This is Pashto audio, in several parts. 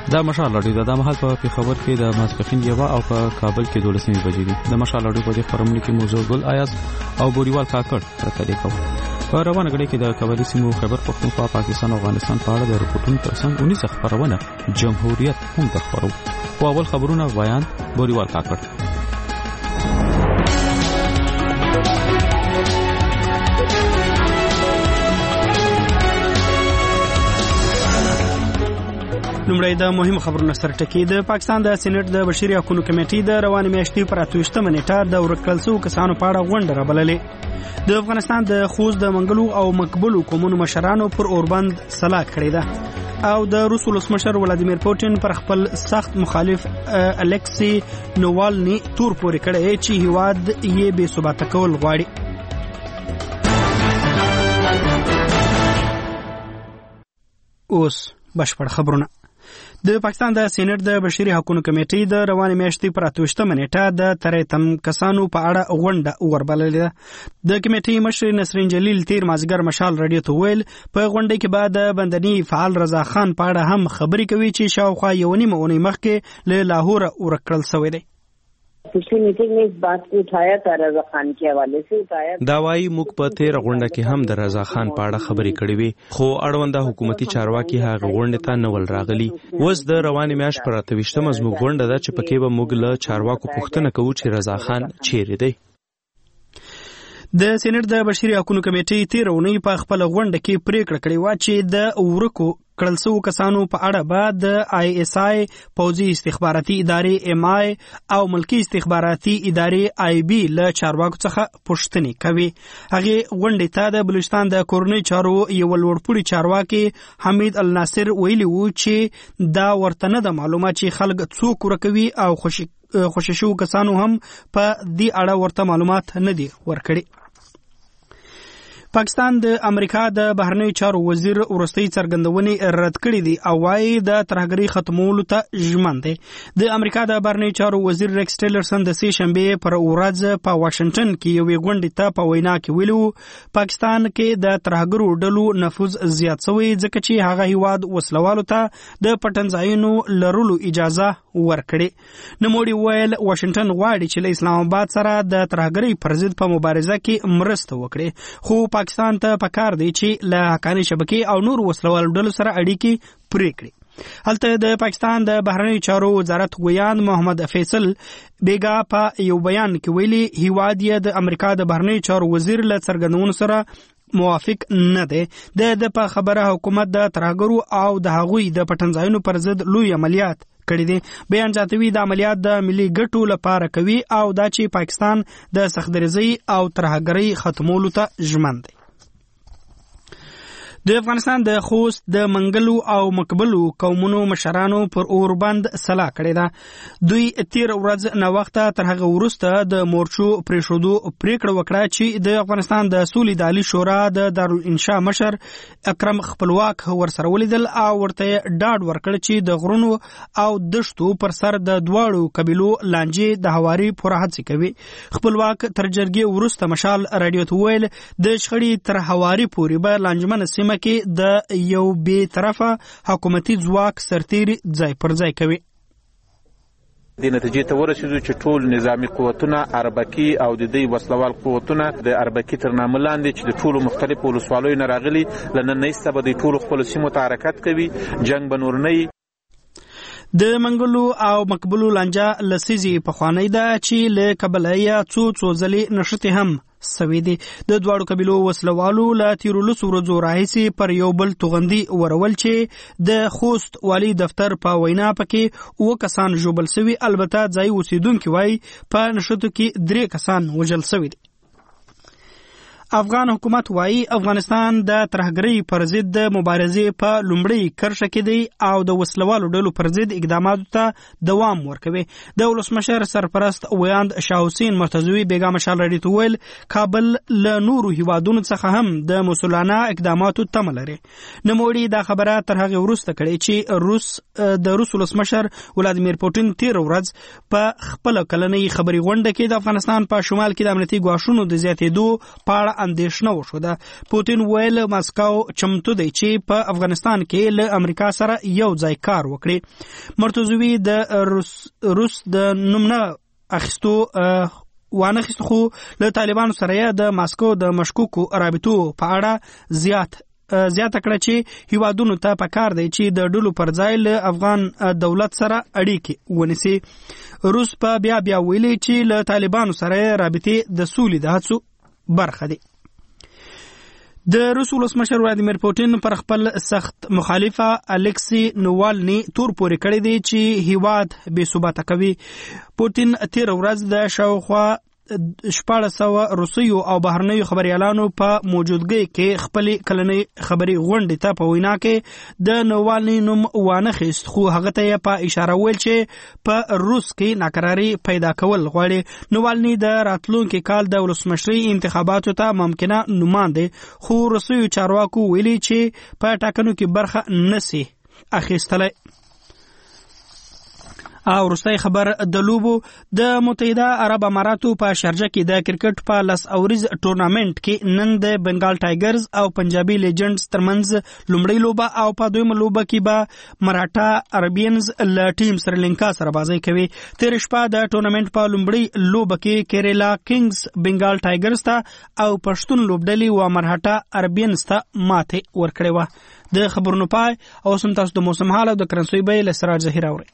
دا مشال راډیو د مهال په پیښور کې د ماسپخین یو او په کابل کې 12 بجې دي. د مشال راډیو په خبرونه کې موضوع ګل آیاز او بوډیوال کاکړ راته کوي. په روانه غړي کې د قبایلی سیمو خبر پښتونخوا پاکستان او افغانستان په اړه د رپورټونو ترڅنګ 19 خبرونه جمهوریت هم د خبرو. په اول خبرونه بیان بوډیوال کاکړ. لومړی د مهم خبرونو سره ټکی. د پاکستان د سېنات د بشري حقوقو کمیټې د روانې میاشتې پر 28 نیټه د ورکړل شوو کسانو په اړه غونډه رابللې. د افغانستان د خوست د منګلو او مقبولو قومونو مشرانو پر اوربند سلا کړې ده او د روس ولسمشر ولادیمیر پوتین پر خپل سخت مخالف الکسی نووالني تور پورې کړی چې هیواد یې بې ثباته کول غواړي. اوس بشپړ خبرونه. د پاکستان د سېنات د بشري حقوقو کمیټې د روانې میاشتې پر 28 نیټه د تریتم کسانو په اړه غونډه وربللې ده. د کمیټې مشر نسرین جلیل تیر مازیګر مشال راډیو ته ویل په غونډه کې بعد بندنی فعال رضا خان په اړه هم خبرې کوي چې شاوخوا یو نیمه اونۍ مخکې له لاهور ورکړل شوی دی. पिछली मीटिंग में इस बात को उठाया था, रजा खान के हवाले से उठाया. دا वायي موږ په 13 غونډه کې هم د رضا خان په اړه خبرې کړې وې، خو اړونده حکومتي چارواکي هغه غونډه ته نه ول راغلي. اوس د روانې میاشت پر 28 زموږ غونډه ده چې پکې به موږ له چارواکو پوښتنه کوو چې رضا خان چیرې دی. د سېنات د بشري حقوقو کمیټې 13 اونۍ په خپل غونډه کې پریکړه کړې و چې د ورکو کړل شوو کسانو په اړه به د ISI پوځي استخباراتي ادارې MI او ملکی استخباراتي ادارې IB له چارواکو څخه پوښتنې کوي. هغه غونډې ته د بلوچستان د کورنۍ چارو یو لوړپوړي چارواکي حمید الناصر ویلي وو چې دا ورته نه د معلومات چې خلک څوک ورکوي او خوششو کسانو هم په دې اړه ورته معلومات نه دي ورکړي. پاکستان د امریکا د بهرنیو چارو وزیر ورستۍ څرګندونې رد کړې دي او وايي د ترهګرۍ ختمولو ته ژمن دی. د امریکا د بهرنیو چارو وزیر ریکس ټیلرسن د سې شنبه پر ورځ په واشنگټن کې یوې غونډې ته په وینا کې ویلو پاکستان کې د ترهګرو ډلو نفوذ زیات شوی ځکه چې هغه هیواد وسلوالو ته د پټنځایونو لرلو اجازه ورکړي. نوموړي ویل واشنگټن غواړي چې له اسلام آباد سره د ترهګرۍ پر ضد په مبارزه کې مرسته وکړي، خو پاکستان ته پکار دی چې له حقاني شبکې او نور وسلوالو ډلو سره اړیکې پرې کړي. هلته د پاکستان د بهرنیو چارو وزارت ویاند محمد فیصل بیگا په یو بیان کې ویلي هیواد یې د امریکا د بهرنیو چارو وزیر له څرګندونو سره موافق نه دی. د په خبره حکومت د ترهګرو او د هغوی د پټنځایونو پر ضد لوی عملیات کړی دی. بیان جاتوي د عملیات د ملي ګټو لپاره کوي او دا چې پاکستان د سختدریزۍ او ترهګرۍ ختمولو ته ژمن دی. د افغانستان د خوست د منګلو او مقبولو قومونو مشرانو پر اوربند سلا کړې ده. دوی 13 ورځ نه وخته تر هغه وروسته د مورچو پریښودو پریکړه وکړه چې د افغانستان د سولې د عالی شورا د دارالانشاء مشر اکرم خپلواک ورسره ولیدل او ورته ډاډ ورکړ چې د غرونو او دشتو پر سر د دواړو قبیلو لانجې د هواري پوره هڅې کوي. خپلواک تر جرګې وروسته مشال راډیو ته ویل د شخړې تر هواري پورې به لانجمن سیمه کې د یو بې طرفه حکومتي ځواک سرتیري ځای پر ځای کوي. د نتیجې ته ورسېدو چې ټول نظامی قوتونه اربکي او د دې وسلوال قوتونه د اربکي تر نامه لاندې چې د ټولو مختلفو ولسوالیو نه راغلي له نن ایسته به د ټولو خپلو سیمو ته حرکت کوي. جنګ به نور نه وي. د منګلو او مقبولو لانجه لسیزي پخوانی ده چې له کبله یا څو ځلې نشته هم سوي دي. د دواړو قبیلو وسلوالو له تیرو لسو ورځو راهیسې پر یو بل توغندي ورول چې د خوست والی دفتر په وینا پکې 9 کسان ژوبل سوي، البته ځای اوسیدونکي وایي په نښتو کې 3 کسان وژل سوي دي. افغان حکومت وایي افغانستان د ترهګرۍ پر ضد د مبارزې په لومړۍ کرښه کې دی او د وسلوالو ډلو پر ضد اقداماتو ته دوام ورکوي. د ولسمشر سرپرست ویاند شاه حسین مرتضوی بیگا مشال راډیو ته ویل کابل له نورو هیوادونو څخه هم د مسؤلانه اقداماتو تمه لري. نوموړي دا خبره تر هغه وروسته کړې چې د روس ولسمشر ولادیمیر پوتین 13 ورځ په خپل کلنۍ خبري غونډه کې د افغانستان په شمال کې د امنیتي ګواښونو د زیاتېدو په اړه اندېښنه وشوده. پوتین ویل ماسکو چمتو دی چې په افغانستان کې له امریکا سره یو ځای کار وکړي. مرتضوی د روس د نوم اخیستو وانه خسته خو له طالبانو سره د ماسکو د مشکوکو رابطو په اړه زیاته کړه چې هیوادونو ته پکار دی چې د ډلو پر ځای له افغان دولت سره اړیکې ونیسي. روس په بیا ویلي چې له طالبانو سره رابطې د سولې د هڅو برخه دي. د روس ولسمشر ولادیمیر پوتین پر خپل سخت مخالفه الکسی نووالني تور پورې کړی دی چې هیواد بې ثباته کوي. پوتین تیر ورځ د شاوخوا 1400 روسیو او بهرنیو خبريالانو په موجودګۍ کې خپل کلنۍ خبري غونډې ته په وینا کې د نووالني نوم وانه خست، خو هغه ته په اشاره ویل چې په روس کې ناکراری پیدا کول غواړي. نووالني د راتلونکي کال د ولسمشري انتخاباتو ته ممکنه نوماند، خو روسیو چارواکو ویلي چې په ټاکنو کې برخه نسی اخیستلای. او وروستی خبر د لوبو د متحده عرب اماراتو په شارجه کې د کرکټ په لاس اوریز ټورنامنت کې نن د بنگال ټایګرز او پنجابي لیجنډز ترمنځ لومړی لوبه او په دویمه لوبه کې به مراټا عربینز له ټیم سریلانکا سره بازی کوي. تیر شپه د ټورنامنت په لومړی لوبه کې کیرالا کینګز بنگال ټایګرز ته او پښتون لوبډلې و مراټا عربینز ته ماته ورکړې و. د خبرونو پای او سم تاسو د موسم حال او د کرنسي بیه لسراج ظهیر اوري.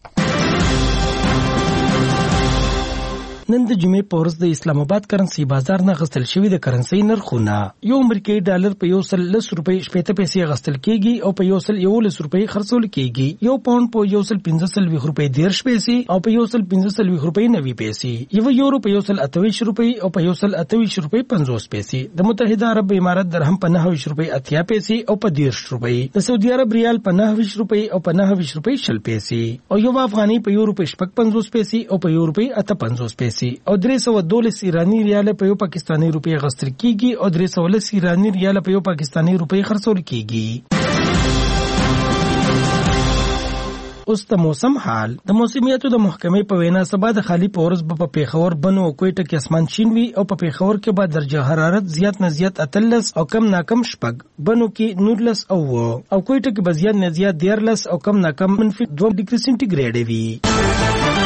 نن د جمعې په ورځ د اسلام آباد کرنسي بازار نه غستل شوی د کرنسي نرخونه یو امریکایي ډالر په 110 روپۍ 80 پیسې غستل کیږي او په 111 روپۍ خرڅول کیږي. یو پاوند په 115 روپۍ 10 پیسې او په 115 روپۍ 90 پیسې. یو یورو په 128 روپۍ او په 128 روپۍ 50 پیسې. د متحده عرب امارات درهم په 90 روپۍ 80 پیسې او په 10 روپۍ. د سعودي عرب ریال په 90 روپۍ او په 90 روپۍ 60 پیسې. او یو افغاني په 1 روپۍ 50 پیسې او په 1 روپۍ 58 پیسې. او 312 ایرانی ریال په یو پاکستانی روپۍ غستل کیږي او 310 ایرانی ریال په یو پاکستانی روپۍ خرڅول کیږي. اوس د موسم حال. د موسمیاتو د محکمې په وینا سبا د خالی په ورځ په پیښور بنو او کوټه کې اسمان شین وي او په پیښور کې به درجه حرارت زیات نه زیات 13 او کم نه کم شپږ، بنو کې 19 او کوټه کې به زیات نه زیات 13 او کم نه کم -2 ډیګري سنټیګریډ وي.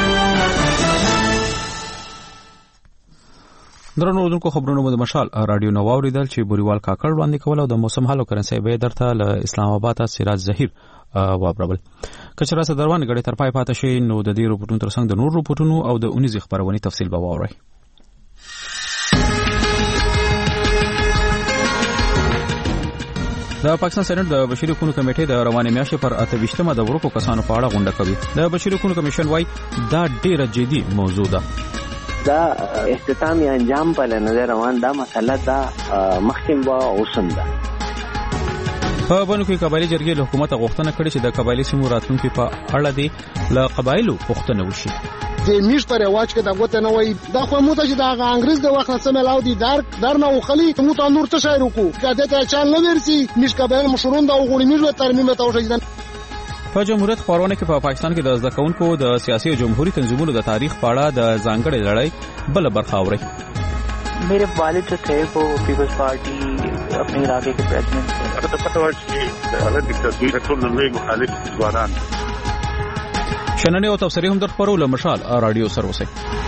درنو اوردونکو خبرونه مو د مشال رادیو نو اوریدل چې بوریوال کاکړ وړاندې کول او د موسم حال او کرنسي به درته له اسلام آباد سراج ظهیر وابربل. کچرا سره دروان غړي تر پای پاتې شي نو د دې رپورټونو ترڅنګ د نور رپورټونو او د 19 خبرونه تفصیل به واورئ. د پاکستان سېنات د بشري حقوقو کمیټې د روانې میاشتې پر 28مه د ورکو کسانو په اړه غونډه کوي. د بشري حقوقو کمیشن وايي دا ډیره جدي موضوع ده. دا اختتام یا انجام په نظر روان دا مسله دا مخکیم با اوسم ده. په بنو کې قبایلی جرګې له حکومت غوښتنه کړې چې د قبایلی سیمو راتلونکو په اړه دي له قبایلو غوښتنه وشي. د میشتر واچ کې د غوته نه وای دا خو موته چې د انګريز د وخت سم لاو دي در نه وخلی موته نور ته شاعر کو کده ته چان نه ورسي مش قبایل مشرون دا غوړي میږي ترمیم ته وشي. په جمهوریت خبرونه کې په پاکستان کې د زده کوونکو د سیاسي او جمهوریت تنظیمونو د تاریخ په اړه د ځانګړې لړۍ بل برخه اوري. मेरे वालिद जो थे वो पीपल्स पार्टी अपने इलाके के प्रेसिडेंट थे. شننه او تفسیری هم در خبرو له مشال رادیو سره وسی.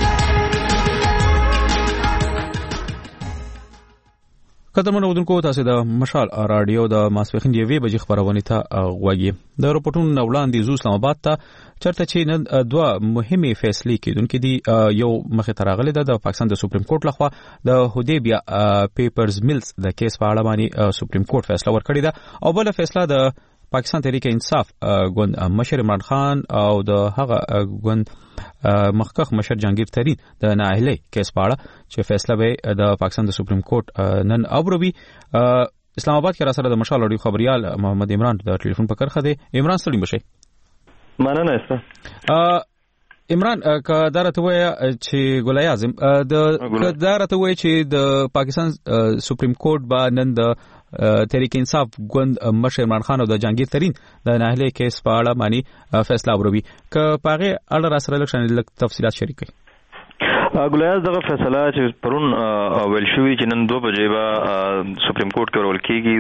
قدرمنو ودونکو تاسو د مشال رادیو د ماسپخین دی وی بجې خبرونه ته غوږی. د رپورټونو وړاندې زو اسلام آباد ته چرته چې نن دوه مهمه فیصلې کیدونکې دي. یو مخه تراغله د پاکستان د سپریم کورټ لخوا د هودیبیا پیپرز ملز د کیس په اړه باندې سپریم کورټ فیصله ورکړې ده او بل فیصله د پاکستان تحریک انصاف ګوند مشر عمران خان او د هغه ګوند مخکخ مشر جهانگیر ترین د نااهلي کیس په اړه چې فیصله به د پاکستان د سپریم کورټ نن اوروي. اسلام آباد کې را سره د مشال اړیو خبريال محمد عمران د ټلیفون په کرخه دی. عمران سلیم بشي. مننه استه. عمران کدارته وای چې ګولای اعظم د کدارته وای چې د پاکستان سپریم کورټ با نن د تحریک انصاف ګوند مشر عمران خان او د جهانگیر ترین د نااهلي کیس په اړه باندې فیصله وروي. ک پاغه اړه را سره لکشن تفصيلات شریک کړي. ګولیاز دغه فیصله چې پرون ویل شوی چې نن 2 بجې به سپریم کورټ کې ورول کېږي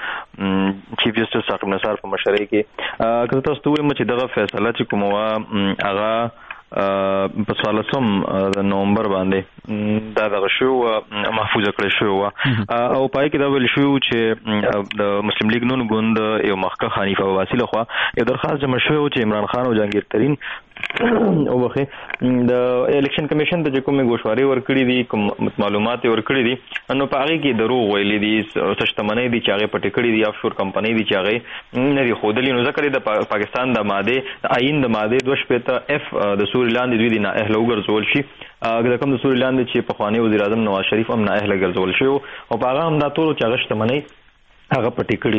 د چیف جسټس عاقب نثار په مشرۍ کې که تاسو ته وایم چې دغه فیصله چې کومه وه هغه په 14 نومبر باندې دا دغه شو محفوظ کړی شو او پای کې دا ویل شو چې د مسلم لیگ نون ګوند یو مخکښ حنیفه واسی له خوا یو درخواست جمع شوی چې عمران خان او جهانگیر ترین او وخت د الیکشن کمیشن د کومې غوښواري ورکړي دي کوم معلومات ورکړي دي نو په هغه کې دروغ ویلي دي سشتمنۍ دي چې هغه پټ کړي دي افشور کمپنۍ دي چې هغه نه دي خودلی نو ځکه د پاکستان د ماده آئین د ماده 2 اف د سوري لاندې دوی دي نه اهل وګرځول شي اګه کوم د سوري لاندې چې په خواني وزیر اعظم نواز شریف هم نه اهل ګرځول شي او په هغه هم دا ټول چې هغه شتمنۍ هغه پټی کړی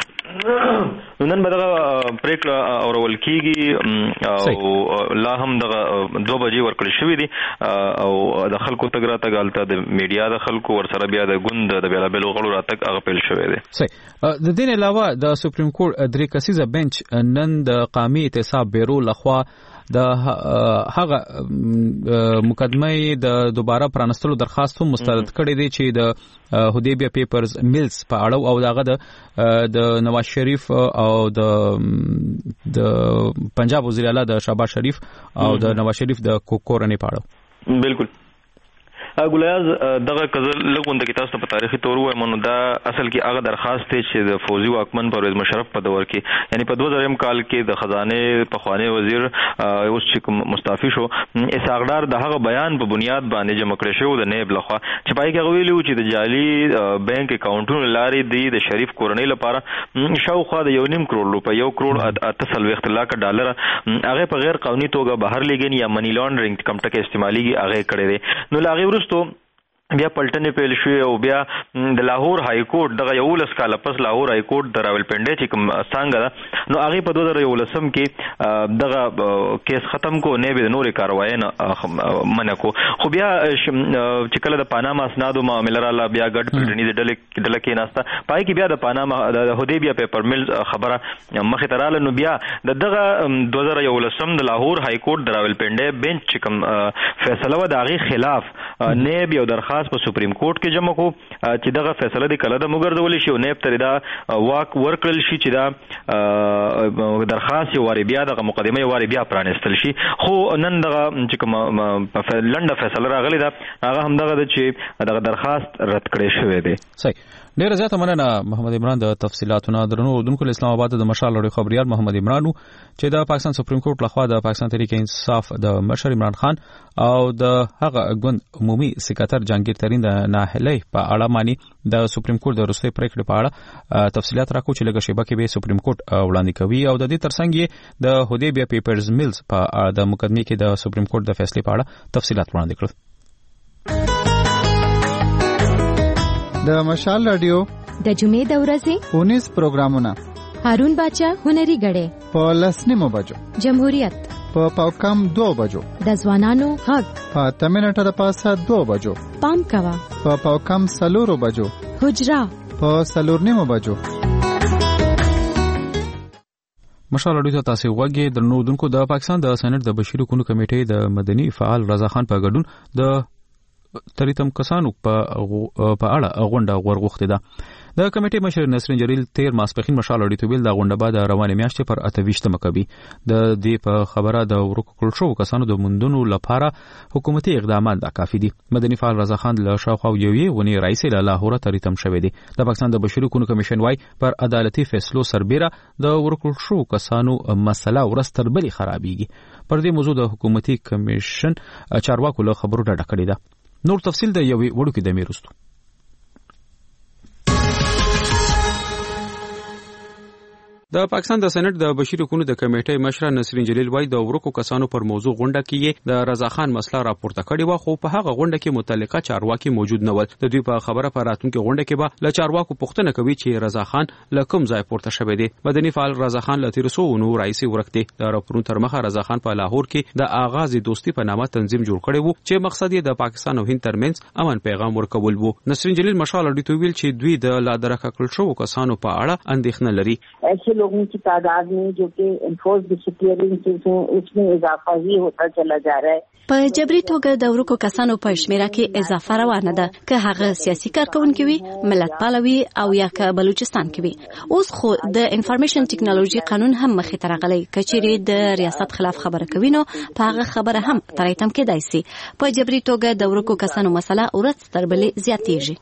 دي نن به دغه پریکړه اورول کیږي او لا هم دغه 2 بجې ورکړل شوې دي او د خلکو تګ راتګ الته د میډیا د خلکو ورسره بیا د ګوند د بیلابل غړو راتګ هغه پیل شوې دي. صحیح. د دې علاوه د سپریم کورټ 3 کسیزه بنچ نن د قومي احتساب بیرو لخوا د هغه مقدمه د دوباره پرانستلو درخواست هم مسترد کړی دی چې د هودیبیا پیپرز میلز په اړه او دغه د نواز شریف او د پنجاب وزیر اعلی د شهباز شریف او د نواز شریف د کورنۍ په اړه. بالکل ګولیاز دغه کزل لګوند کې تاسو په تاریخي تور وایم نو دا اصل کې هغه درخواست دی چې د فوزي واکمن پرویز مشرف په دور کې یعنی په 2000 کال کې د خزانه په خواني وزیر اوس چې مستعفي شو اساغدار د هغه بیان په بنیاد باندې جمع کړی شو د نیب لخوا چې پای کې ویلو چې د جعلي بانک اکاونټونو لارې د شریف کورنۍ لپاره شاوخوا د 1.5 کروڑ روپۍ 1 کروڑ 38 لک ډالر هغه په غیر قانوني توګه بهر لګین یا منی لانډرینګ کم ټکه استعمالي هغه کړی دی نو لاغي تو بیا پلټنې پیل شوې او بیا د لاهور های کورټ دغه یو لس کال پس لاهور های کورټ د راولپنډي چې کوم څنګه ده نو هغه په 2011 کې دغه کیس ختم کو نه به نورې کاروایی نه منع کو خو بیا چې کله د پاناما اسنادو معاملې را بیا ګډ پلټنې د ډله کې ناسته پای کې بیا د پاناما د هودیبیا پیپر میلز خبره مخې ته رااله نو بیا دغه 2011 د لاهور های کورټ د راولپنډي بنچ چې کوم فیصله و د هغه خلاف نه به درخواست په سپریم کورټ کې جمع کو چې دغه فیصله د کله د مګردول شي او نه تر دا واک ورکړل شي چې دا درخواست واري بیا د مقدمه واري بیا پرانستل شي خو نن دغه چې کوم لنډه فیصله راغلی دا هغه هم دغه چې دغه درخواست رد کړی شوی دی. صحیح. ډیر زیاته مننه محمد عمران د تفصيلاتونو درنو دونکو اسلام آباد د مشال لړۍ خبريال محمد عمران چې د پاکستان سپریم کورټ لخوا د پاکستان تحریک انصاف د مشر عمران خان او د هغه ګوند عمومي سکرټر جهانگیر ترین د ناهلۍ په اړه مانی د سپریم کورټ د وروستۍ پریکړې په اړه تفصيلات راکو چې لږه شیبه کې به سپریم کورټ وړاندې کوي او د دې ترڅنګ د هودیبیا پیپرز میلز په د مقدمه کې د سپریم کورټ د فیصلې په اړه تفصيلات وړاندې کړل. د مشال رادیو د جمعې د ورځې 19 پروګرامونه هارون باچا هنري غړې په 10 بجو جمهوریت په پاوکم 2 بجو د ځوانانو حق په تمنټه د پاسه 2 بجو پام کوا په پاوکم 3 بجو حجرا په 3 بجو مشال اړیته تاسو وګورئ د نو دونکو د پاکستان د سېنات د بشیر کونو کمیټې د مدني فعال رضا خان په ګډون د تریتم کسانو په اړه غونډه ورغوښته ده. د کمیټې مشر نسرین جلیل 13 ماسپخین مشال اړیته ویل د غونډه بعد روانه میاشتې پر 28 مکبي د دې په خبره د ورکول شو کسانو د مندونو لپاره حکومتي اقدامات دا کافي دي. مدني فعال رضا خان له شاوخوا یوې ونی رئیس له لاهور تریتم شوی دی. د پاکستان د بشیر کونو کمیشن وايي پر عدالتي فیصلو سربېره د ورکول شو کسانو مسله ورستر بلی خرابيږي. پر دې موضوع د حکومتي کمیشن چارواکو له خبرو ډډه کړې ده. نور تفصیل د یوې وړو کې د میرستو. د پاکستان د سېنات د بشیر کونو د کمیټې مشر نسرین جلیل وايي د ورکو کسانو پر موضوع غونډه کې د رضا خان مسله راپورته کړې و خو په هغه غونډه کې متعلقه چارواکي موجود نه و. د دوی په خبره پر راتونکو غونډه کې به ل چارواکو پوښتنه کوي چې رضا خان له کوم ځای پورته شوی دی. مدني فعال رضا خان له 1300 رئیس ورکته د راپورونو تر مخه رضا خان په لاهور کې د آغاز دوستي په نامه تنظیم جوړ کړی وو چې مقصد یې د پاکستان او هند ترمنځ امن پیغام ورکول وو. نسرین جلیل مشال اړیته ویل چې دوی د لا درکه کړل شو کسانو په اړه اندېښنه لري. लोगों की तादाद में जो कि एनफोर्स डिसअपीयरेंसेस हैं उसमें इजाफा ही होता चला जा रहा है. په جبري توګه د ورکو کسانو په شمیره کې اضافه روانه ده، که هغه سیاسي کارکونکي وي، ملتپاله وي او یا که بلوچستان کې وي. اوس خو د انفارمیشن ټیکنالوژي قانون هم مخې ته راغلی، کچېرې د ریاست خلاف خبره کوي نو په هغه خبره هم ترایتم کېدای سي. په جبري توګه د ورکو کسانو مسله ورځ تر بلې زیاتېږي.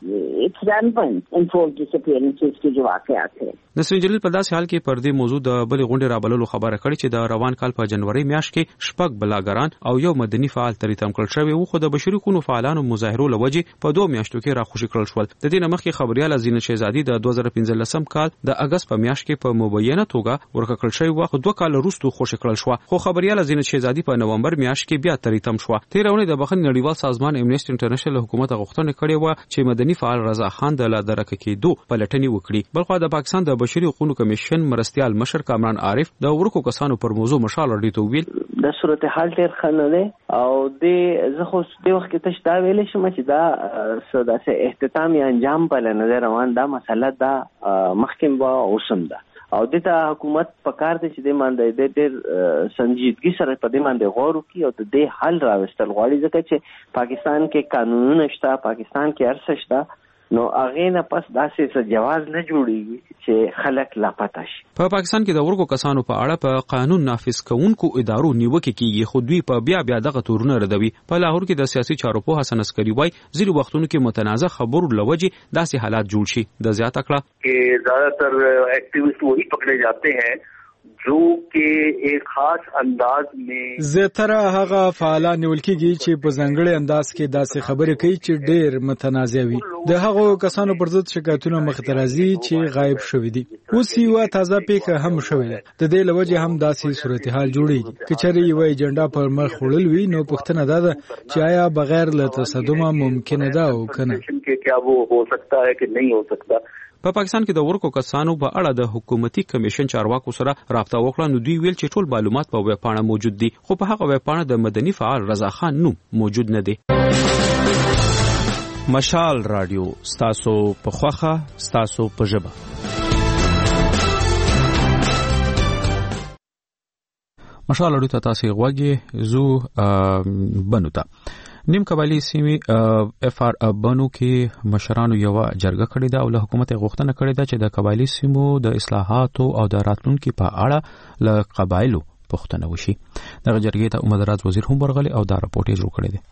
نسرین جلیل په داسې حال کې پر دې موضوع د بلې غونډې رابللو خبره کړې چې د روان کال په جنوري میاشت کې شپږ بلاګران او یو مدني فعال تریتم کړل شوی وو، خو د بشري حقوقو فعالانو مظاهرو لوجې په 2 میاشتو کې راخوشي کړل شول. د دې مخکې خبريال زینت شهزادي د 2015 کال د اگست په میاشت کې په مبینه توګه ورکړل شوی وو، خو 2 کال وروسته خوشی کړل شو. خو خبريال زینت شهزادي په نومبر میاشت کې بیا تریتم شو. تیرونه د بخښنې نړیوال سازمان امنیسټي انټرنیشنل حکومت غوښتنه کړې و چې مدني فعال رضا خان د لادرکه کېدو پلټنې وکړي. بلخو د پاکستان د بشري حقوقو کمیشن مرستيال مشر کامران عارف د ورکو کسانو پر موضوع مشال اړیته ویل د صورتحال ډېر ښه ده او د زه خو د وخت کې تاسو دا ویلې شم چې دا سوداسه اختتامي انجام په لنه روان دا مسله دا محکم با اوسم ده او دته حکومت په کار دي چې د باندې د ډېر سنجیدګي سره په دې باندې غور وکړي او د دې حل راوستل غواړي ځکه چې پاکستان کې قانونونه شته، پاکستان کې هر څه شته، نو هغه نه پس داسې څه جواز نه جوړیږي چې خلک لاپته شي. په پاکستان کې د ورکو کسانو په اړه په قانون نافذ کوونکو ادارو نیوکه کیږي، خو دوی په بیا دغه تورونه ردوي. په لاهور کې د سیاسي چارو په حسن عسکری وای ځینې وختونو کې متنازع خبرو لوجه داسې حالات جوړ شي. د زیات کړه کې زیاتره ایکټیویسټ وہی پکڑے جاتے ہیں جو کې ایک خاص انداز میں زیاتره هغه فعالان نیول کېږي چې په ځانګړي انداز کې داسې خبرې کوي چې ډېر متنازع وي. د هغو کسانو پر ضد شکایتونه مخې ته راځي چې غایب شوي دي. اوس یوه تازه پیښه هم شوې ده، د دې له وجې هم داسې صورتحال جوړیږي. که چېرې یوه ایجنډا پر مخ وړل وي نو پوښتنه دا ده چې آیا بغیر له تصادمه ممکنه ده او که نه. په پاکستان کې د ورکو کسانو په اړه د حکومتي کمیشن چارواکو سره رابطه وکړه نو دوی ویل چې ټول معلومات په ویب پاڼه موجود دي، خو په هغه ویب پاڼه د مدني فعال رضا خان نوم موجود نه دی. مشال رادیو ستاسو په خوخه ستاسو په ژبه. مشال رادیو ته تاسو غوږی زو بنوتا نیم قبایلی سیمې اف ار بنو کې مشرانو یو جرګه کړې ده او له حکومت غوښتنه کړې ده چې د قبایلی سیمو د اصلاحاتو او د راتلونکو په اړه له قبایلو پوښتنه وشي. دغه جرګې ته عمر دراز وزیر هم ورغلی او دا راپورټ یې جوړ کړی دی.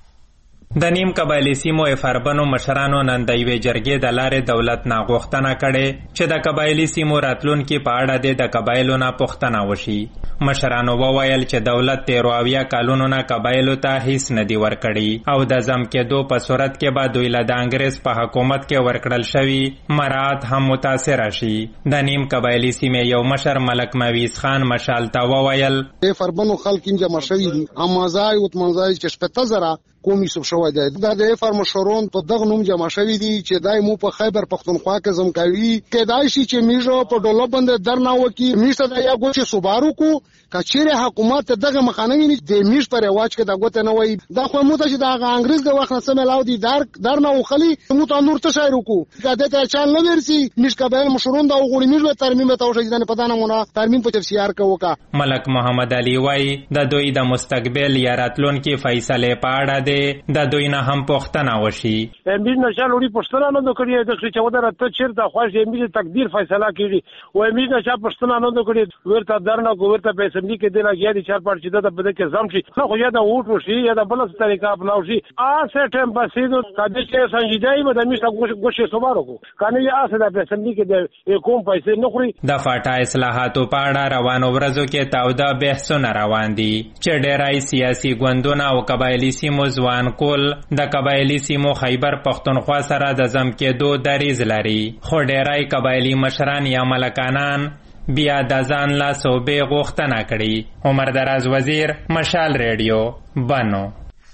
د نیم قبایلی سیمو افاربنو مشرانو نن د یوې جرګې د لارې دولت نه غوښتنه کړې چې د قبایلی سیمو راتلونکي په اړه د قبایلو نه پوښتنه وشي. مشرانو وویل چې دولت 13 کلونو نه قبایلو ته هیڅ نه دی ورکړي او د ضم کېدو په صورت کې به دوی له د انګریز په حکومت کې ورکړل شوي مراعات هم متاثر شي. د نیم قبایلی سیمې یو مشر ملک مویز خان مشال ته وویل افاربنو خلک اینجا مشري دي امازای او تمنځای چې شپته زره قومي سب شوی دی. دا د افار مشرون په دغه نوم جمع شوی دي چې دای مو په خیبر پختونخوا کې زمکاوي کېدای شي چې میژو په ډولو باندې درنه وکي میشته د یا ګوچ صوبارو کو کچېره حکومت دغه مخانوي د میش پر واچ کې د ګوت نه وای دا خو مو ته چې د انګریز د وخت سم لاو دي درنه وخلی مو ته نور ته شایر کو دا ته چان نه ورسي میش کبل مشرون دا وګړي میژو ترمیم ته وشي نه پدانه مونږه ترمیم په تفسیر کوکا. ملک محمد علي وای د دوی د مستقبل یا راتلونکي فیصله پاړه د دوی نه هم پوښتنه وشي. امیر نشه لوري پښتنه نه کړی د چې ودره ته چیرته خوښ امیر تقدیر فیصله کړي او امیر نشه پښتنه نه کړی ورته درنه ورته په سمدي کې د لګیا دي چار پړ چې د بده کې زم شي نو خو یا د ووټ وشي یا د بل څه طریقه اپناو شي ا سټم بسیدو کله چې سنجیدای به د میشته ګوښه صوبارو کو کنه یا اسه د سمدي کې د کوم پیسې نه خوري. د فاټا اصلاحاتو په اړه روانو ورځو کې تاوده بحثونه روان دي چې ډېرای سیاسي ګوندونه او قبایلی سیمو ځوان کول د قبایلی سیمو خیبر پختونخوا سره د ضم کېدو دریځ لري، خو ډېرای قبایلی مشران یا ملکانان بیا د ځان له صوبې غوښتنه کړي. عمر دراز وزیر مشال ریډیو بنو.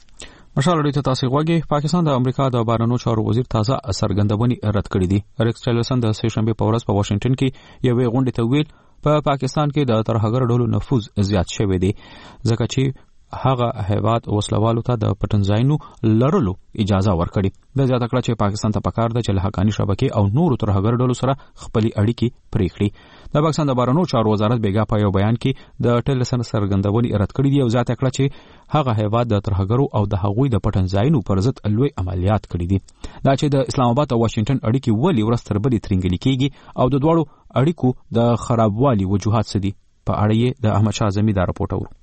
مشال رادیو ته تاسو غوږی. پاکستان د امریکا د بهرنیو چارو وزیر تازه څرګندونې رد کړې دي. ریکس ټیلرسن د سه شنبه په ورځ په واشنگټن کې یوې غونډې ته ویل په پاکستان کې د ترهګر ډلو نفوذ زیات شوی دی ځکه چې هغه هیواد وسلوالو ته د پټنځایونو لرلو اجازه ورکړي. د زیاته کړه چې پاکستان ته پکار ده چې له حقانی شبکې او نورو ترهګر ډلو سره خپلې اړیکې پرې کړي. د پاکستان د بهرنیو چارو وزارت بیګا په یو بیان کې د ټیلرسن څرګندونې رد کړې دي او زیاته کړه چې هغه هیواد د ترهګرو او د هغوی د پټن ځایونو پر ضد لوی عملیات کړي دي. دا چې د اسلام آباد او واشنگټن اړیکې ولې ورځ تر بلې ترنګلې کېږي او د دواړو اړیکو د خرابوالي وجوهات څه دي په اړه یې د احمد شاه اعظمي دا راپورټ اورو.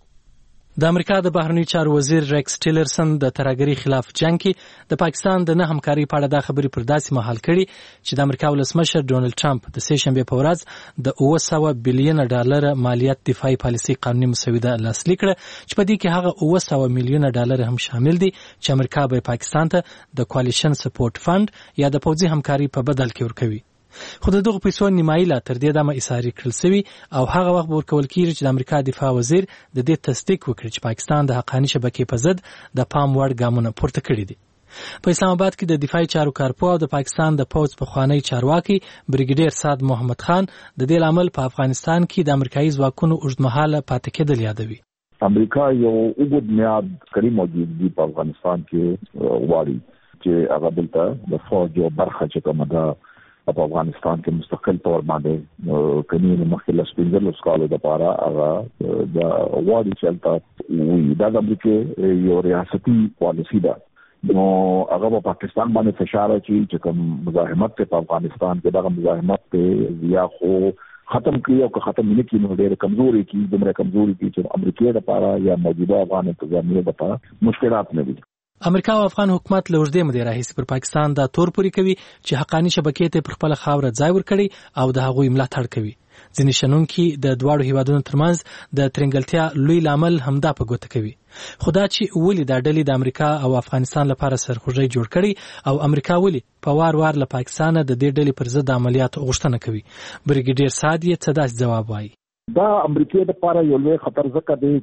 د امریکا د بهرنیو چارو وزیر ریکس ټیلرسن د ترهګرۍ خلاف جنگ کې د پاکستان د نه همکاري په اړه د خبرې پر داسې مهال کړي چې د امریکا ولسمشر ډونالد ټرمپ د سه شنبه په ورځ د 900 بلین ډالر مالیات دفاعي پالیسي قانوني مسوده لاسلیک کړه چې په دې کې هغه 900 میلیون ډالر هم شامل دي چې امریکا به پاکستان ته د کوالیشن سپورټ فند یا د پوځي همکاري په بدل کې ورکوي. خو دغه پیسو نیمایي لا تر دې دمه ایساري کړل شوی او هغه وخت ورکول کیږي چې د امریکا دفاع وزیر د دې تصدیق وکړي چې پاکستان د حقاني شبکې په ضد د پام وړ ګامونه پورته کړي دي. په اسلام آباد کې د دفاعي چارو کارپو او د پاکستان د پوځ پخوانی چارواکي بریګیډیر سعد محمد خان د دې لامل په افغانستان کې د امریکایي ځواکونو اوږدمهاله پاتې کېدل یادوي. امریکا یو اوږد میعاد کړي موجودګي په افغانستان کې غواړي چې هغه دلته د فوج یو برخه چې کومه ده په افغانستان کې مستقل تور باندې کني مخکې له سپینځلو سکالو د پاره هغه د وادي چلتا وي د امریکا یو ریاستي پالیسی ده نو هغه په پاکستان باندې فشار چې کوم مزاحمت په افغانستان کې دغه مزاحمت یا خو ختم کړي او ختم نه کړي نو ډېر کمزوري کې دمره کمزوري کې چې امریکا د پاره یا موجوده افغان انتظامیه د پاره مشکلات نه دي. امریکا او افغان حکومت له اوږدې مودې راهیسې پر پاکستان دا تور پوري کوي چې حقاني شبکې ته پر خپل خاوره ځای ورکړي او د هغوی ملاتړ کوي. ځینې شنونکي د دواړو هیوادونو ترمنځ د ترنګلتیا لوی لامل همدا په ګوته کوي. خدا چې ولې دا ډلې د امریکا او افغانستان لپاره سرخوږی جوړ کړي او امریکا ولې په وار له پاکستان د دې ډلې پر ضد عملیات غوښتنه کوي. بریګیډیر سعد یې څه داسې جواب وایي. دا امریکا د لپاره یو لوی خطر ځکه دی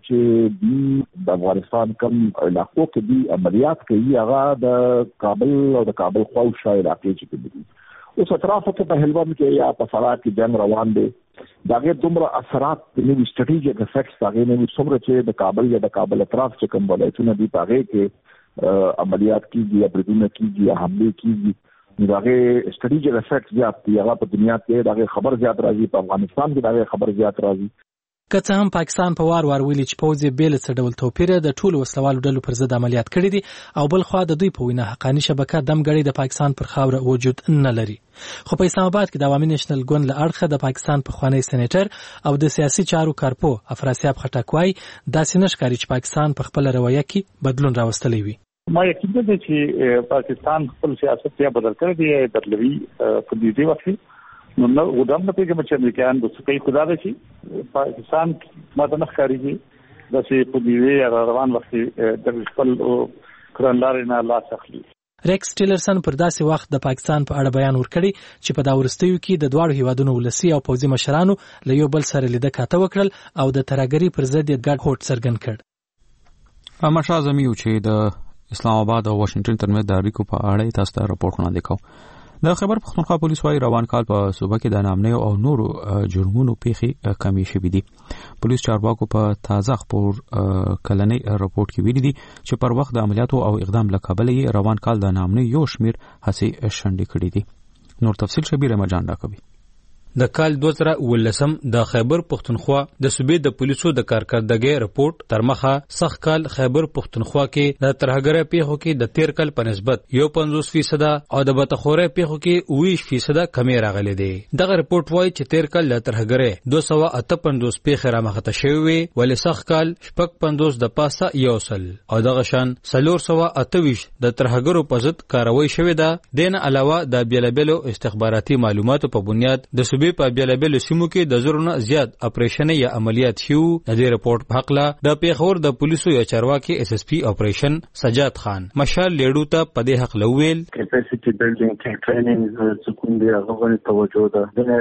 چې د افغانستان کوم علاقو کې دی عملیات کوي هغه د کابل او د کابل خواوشا علاقې چې کوي اوس اطرافو کې په هلمند کې یا په فراه کې جنگ روان دی داغه دومره اثرات د استراتیژیک افیکټس هغه نه څومره چې د کابل یا د کابل اطراف چې کوم ولایتونه دي هغه کې عملیات کیږي یا بریدونه کیږي یا حمله کیږي دغه استراتیژیک افیکټ زیات دی هغه په دنیا کې دغه خبر زیات راځي په افغانستان کې دغه خبر زیات راځي. که څه هم پاکستان په وار ویلي چې پوځ یې بیل څه ډول توپیر د ټولو وسلوالو ډلو پر ضد عملیات کړي دي او بل خوا د دوی په وینا حقاني شبکه دمګړی د پاکستان پر خاوره وجود نه لري. خو په اسلام آباد کې د عوامي نېشنل ګوند له اړخه د پاکستان پخوانی سېنیټر او د سیاسي چارو کارپو افراسیاب خټکوای داسې نشکاري چې پاکستان په خپل رویه کې بدلون راوستلی وي. ما یقین لرم چې پاکستان خپل سیاست یا بدل کړی دی بدلوي په دې وخت نو نو غوډم نه پیږم چې امریکایان د څه کوي خدا دې شي پاکستان ماته نه ښکاریږي د څه په دې روان وخت د خپل کړنلارې نه لاس اخلي. ریکس ټیلرسن پر داسې وخت د پاکستان په اړه بیان ورکړی چې په دا ورستیو کې د دواړو هیوادونو ولسی او پوځي مشرانو له یو بل سره لیده کاته وکړل او د ترهګرۍ پر ضد یې ګډ هوډ څرګند کړ. احمد شاه اعظمي چې د اسلام آباد او واشنگټن ترمنځ د اړیکو په اړه تاسو ته راپور وړاندې کوم. د خیبر پختونخوا پولیس وايي روان کال په صوبه کې د نامنیو او نورو جرمونو پیښې کمې شوې دي. پولیس چارواکو په تازه خبر کلنۍ راپورټ کې ویلي دي چې پر وخت د عملیاتو او اقدام له کبله روان کال د نامنیو یو شمیر هڅې شنډې کړې دي. نور تفصیل شبیر مرجان راکوي. د کال 2019 د خیبر پختونخوا د صوبې د پولیسو د کارکردګۍ راپورټ تر مخه سخت کال خیبر پختونخوا کې د ترهګرۍ پیښو کې د تیر کال په نسبت 51% او د بتخورۍ پیښو کې 20% کمی راغلي دي. دغه راپورټ وایي چې تیر کال د ترهګرۍ 258 پیښې رامخته شوې وي ولې سخت کال 55 د پاسه یو سل او دغه شان 428 د ترهګرو په ضد کاروي شوې ده. دین علاوه د بیلابلو استخباراتي معلوماتو په بنیاد د په بیلابلو سیمو کې د زرونه زیات اپریشن یا عملیات شو. د دې راپورټ په حق له د پیښور د پولیسو یو چارواکي اس اس پی اپریشن سجاد خان مشال لیډو ته په دې حق لویل کیپاسټی بلډینګ کې ټریننګ څکون دی هغه توجه ده د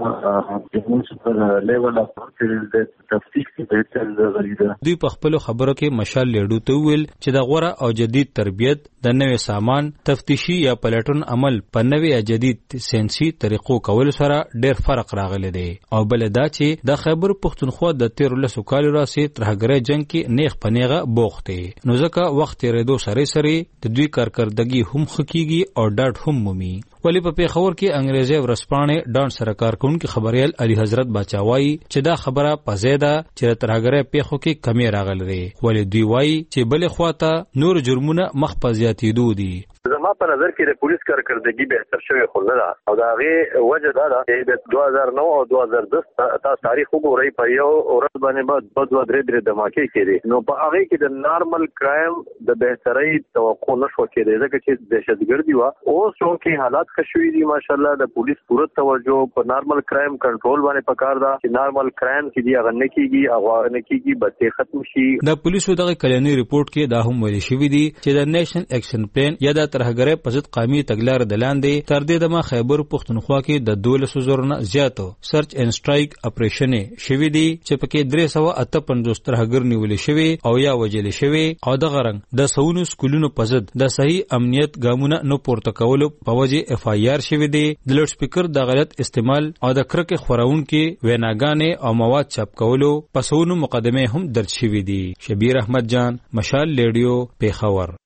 موږ پر لیول اف د تفتیش کې بهتر غریده. دوی په خپل خبرو کې مشال لیډو ته ویل چې د غوړه او جدید تربیت د نوې سامان تفتیشي یا پلټون عمل په نوې یا جدید ساينسي طریقو کول سره ډېر فرق راغلی دی او بل دا چې د خیبر پختونخوا د 13 کال راسي ترهګرۍ جنگ کې نیغ پنیغه بوخته نو ځکه وخت تیرېدو سره د دوی کارکردګي هم خکېږي او ډاډ هم مومي ولی په پیښور کې انګریزي ورسپانې ډان سره کارکونکو خبريال علي حضرت باچاوي چې دا خبره پزیده چې ترهګرۍ پیښو کې کمی راغلي ولی دوی وایي چې بل خواته نور جرمونه مخ په زیاتېدو دي زما په نظر کې د پولیس کارکردګي به تر شوی خو نه ده او دا غي وجه دا ده چې د 2009 او 2010 تاسو تاریخ وګورئ په یو ورځ باندې په 2-3 دماکې کېدي نو په هغه کې د نارمل کرایم د بهتري توقع نشو کېدی ځکه چې دهشتګردي وا او څو کې حالات خشوي دي ماشاءالله د پولیس پوره توجه په نارمل کرایم کنټرول باندې پکار ده چې نارمل کرایم کې دی هغه نه کېږي هغه نه کېږي به ختم شي د پولیسو دغه کلنی ریپورت کې دا هم ویل شوی دی چې د نیشنل اکشن پلان یا د ترهګرۍ په ضد قومي تګلار د لاندې تر دې دمه خیبر پختونخوا کې د 12 زره زیاتو سرچ اینڈ سټرایک اپریشن شوی دی چې پکې 358 ترهګر نیول شوی او یا وجل شوی او د غرنګ د سونو سکولونو په ضد د صحیح امنیت ګامونه نو پورته کولو په وجه اف آی آر شوی دی د لوډ سپیکر د غلط استعمال او د کرکه خورون کې ویناګانې او مواد چاپ کولو په سونو مقدمه هم درج شوی دی شبیر احمد جان مشال ریډیو پیښور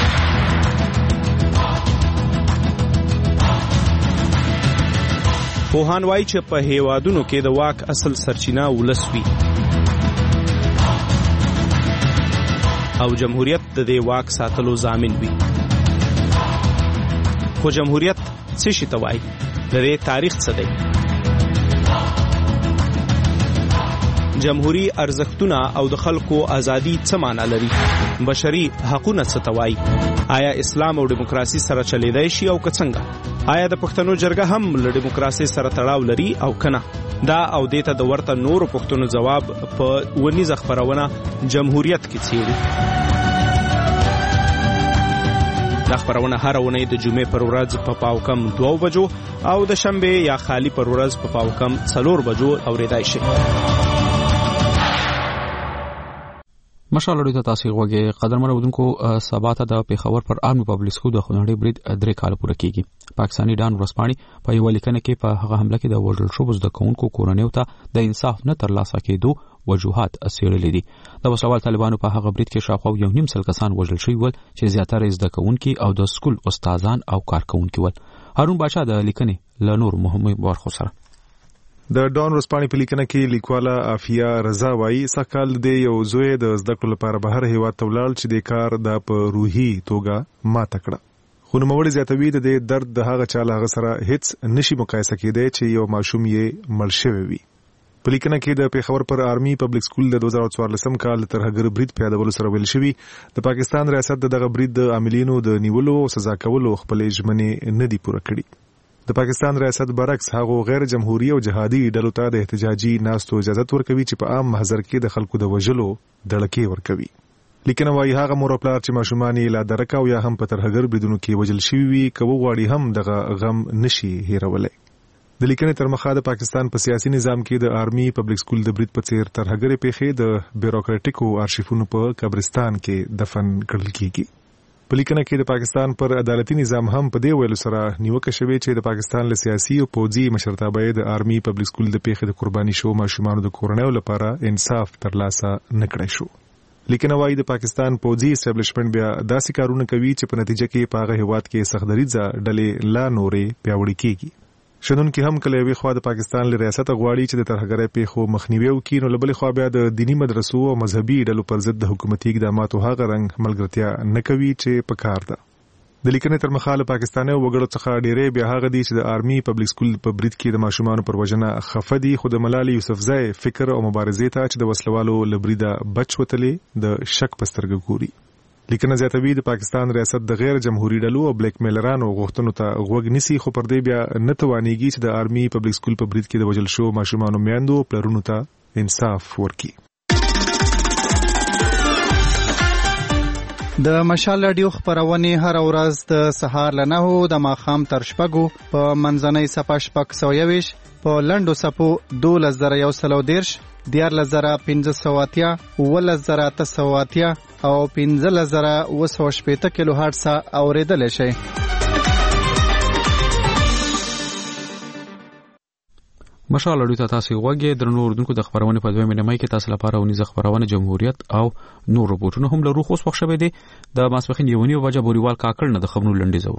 پوهان وایي چې په هیوادونو کې د واک اصل سرچینه ولس وي او جمهوریت د دې واک ساتلو ضامن وي خو جمهوریت څه شي ته وایي د دې تاریخ څه دی جمهوری ارزښتونه او د خلکو ازادي څه معنی لري بشري حقوقونه څه ته وایي آیا اسلام او دیموکراسي سره چلیدای شي او څنګه آیا د پښتنو جرګه هم له دیموکراسي سره تړاو لري او کنه دا او دیته د ورته نور پښتنو جواب په ونیزه خبرونه جمهوریت کې څیړي دا خبرونه هر ونې د جمعې پر ورځ په پاوکم 2 بجو او د شنبه یا خالی پر ورځ په پاوکم 4 بجو اوریدای شي مشال اړیته تاسو غوږی قدرمن اودونکو سباته د پیښور پر آرمي پبلک سکول د خونړی برید 3 کال پوره کیږي پاکستانی ډان ورسپانې په یو لیکنه کې په هغه حمله کې د وژل شو د کونکو کورنیو ته د انصاف نه ترلاسه کېدو وجوهات اسیرلې دي د وسوال طالبانو په هغه برید کې شاوخوا 1.5 سل کسان وژل شوي ول چې زیاتره زده کوونکي او د سکول استادان او کارکونکي ول هارون بادشاه د لیکنې له نور مهمه برخو سره د ډان ورسپانې په لیکنه کې لیکواله عافیه رضا وایي سکهال د یو زوی د زده کړو لپاره بهر هیواد ته ولاړ چې د کار د په روحي توګه ماته کړه خو نوموړی زیاتوي د درد د هغه چا له هغه سره هیڅ نشي مقایسه کېدی چې یو ماشوم یې مړ شوی وي په لیکنه کې د پیښور پر آرمي پبلک سکول د 2014 کال ترهګر برید پیادولو سره ویل شوی د پاکستان ریاست دغه برید د عاملینو د نیولو او سزا کولو خپل ژمنې نه دي پوره کړې د پاکستان ریاست برعکس هغه غیر جمهوریت او جهادي ډلو ته د احتجاجي ناستو اجازه ورکوي چې په عام محضر کې د خلکو د وژلو دړکې ورکوي لیکنه وايي هغه مور خپل چې ماشومان لا درکا او یا هم په ترهګر بریدونو کې وژل شوی وي کوو غواړي هم دغه غم نشي هیرولای د لیکنې تر مخه د پاکستان په سیاسي نظام کې د آرمي پبلک سکول د برید په څیر ترهګر پیښې د بیوروکراټیکو ارشیفونو په قبرستان کې دفن کړل کیږي په لیکنه کې د پاکستان پر عدالتي نظام هم په دې ویلو سره نیوکه شوې چې د پاکستان له سیاسي او پوځي مشرتابه د آرمي پبلک سکول د پیښې د قرباني شو ماشومان د کورنیو لپاره انصاف ترلاسه نکړای شو لیکنه وايي د پاکستان پوځي اسټابلیشمنت بیا داسې کارونه کوي چې په نتیجه کې په هغه هیواد کې سختدریزه ډلې لا نورې پیاوړې کیږي شنونکي هم کله وی خو د پاکستان له ریاست غواړي چې د ترهګرۍ پیښو مخنیوي وکړي نو لبلې خو بیا د دینی مدرسو او مذهبي ډلو پر ضد د حکومتي اقداماتو هغه رنګ ملګرتیا نه کوي چې پکار ده د لیکنې تر مخاله پاکستاني وګړو څخه ډېرې بیا هغه دي چې د آرمي پبلک سکول په برید کې د ماشومان پر وژنه خفدي خو د ملالي یوسفزای فکر او مبارزې ته چې د وسلوالو لبریدا بچ وتلې د شک پسترګ ګوري لیکنه زیاتوي د پاکستان ریاست د غیر جمهوریت ډلو او بلیک میلرانو غوښتنو ته غوږ نیسي خو پر دې بیا نه توانېږي چې د آرمي پبلک سکول په برید کې د وژل شو ماشومان میاندو پلرونو ته انصاف ورکړي د مشال رادیو خبرونه هر ورځ د سهار له 9 د ماخام تر شپږو په منځنۍ صفه شپږ 120 په لندو صفو 12110 14580 11880 او 15980 کیلو هرتز اوریدل شي. مشال اړیو ته تاسو غوږی درنو اردوونکو د خبرونه په 2 مې کې تاسو لپاره ونیز خبرونه جمهوریت او نور رپورټونه هم لرو. خو وخت شوه دی د ماسپخین یونی او وجه بوریوال کاکړ نه د خبرونو لنډي زورو.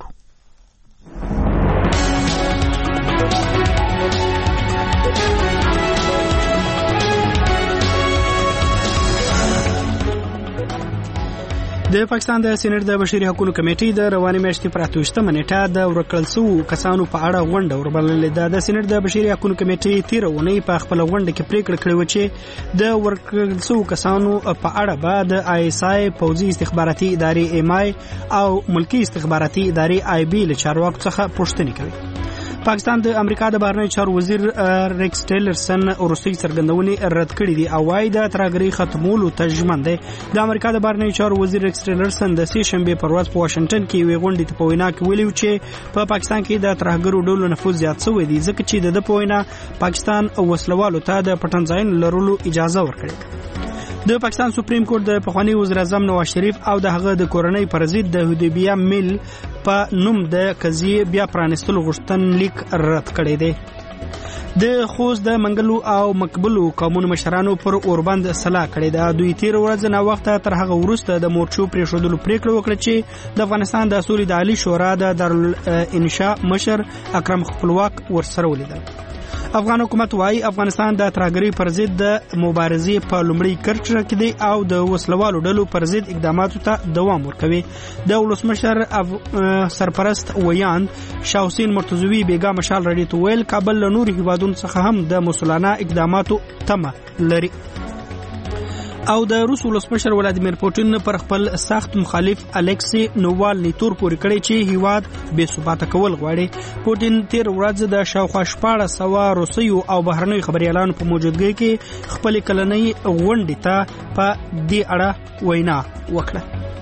د پاکستان د سېنات د بشري حقوقو کمیټې د رواني میاشتې پر 28 نیټه د ورکړل شو کسانو په اړه غونډه وربللې ده. د سېنات د بشري حقوقو کمیټې تیرونی په خپل غونډه کې پریکړه کړې و چې د ورکړل شو کسانو په اړه به د ISI پوځي استخباراتي ادارې MI او ملکی استخباراتي ادارې IB له چارواکو څخه پوښتنه کوي. پاکستان د امریکا د بهرنی چارو وزیر ریکس ټیلرسن ورستي څرګندونې رد کړې دي او وايي د ترهګرۍ ختمولو ته ژمن دی. د امریکا د بهرنی چارو وزیر ریکس ټیلرسن د سې شنبه پر ورځ په واشنگټن کې وی غونډې ته په وینا کې ویلي چې په پاکستان کې د ترهګرو ډلو نفوذ زیات شوی دی ځکه چې د پوینا پاکستان وسلوالو ته د پټنځاین لرلو اجازه ورکړي. د پاکستان سپریم کورټ د پخوانی وزیر اعظم نواز شریف او د هغه د کورنۍ پر ضد د حدیبیه میل په نوم د قضیه بیا پرانستلو غوښتنلیک رد کړی دی. د خوست د منګلو او مقبولو قومونو مشرانو پر اوربند صلاح کړې ده. دوی تیر ورځ نه وخت تر هغه وروسته د مورچو پریښودلو پریکړه وکړه چې د افغانستان د اصول د عالی شورا د دارالانشاء مشر اکرم خپلواک ورسره ولیدل. افغان حکومت وايي افغانستان د ترهګرۍ پر ضد د مبارزې په لومړي کرښه کې دی او د وسلوالو ډلو پر ضد اقداماتو ته دوام ورکوي. د ولسمشر سرپرست ویان شاه حسین مرتضوی بیګا مشال رډي تو ویل کابل له نور هیوادونو څخه هم د مسلانه اقداماتو تمه لري. او د روس ولسمشر ولادیمیر پوتین پر خپل سخت مخالف الکسی نووالني تور پورې کړی چې هیواد بې ثباته کول غواړي. پوتین تیر ورځ د شاوخوا 1400 روسیو او بهرنیو خبريالانو په موجودګۍ کې خپل کلنۍ غونډې ته په دې اړه وینا وکړه.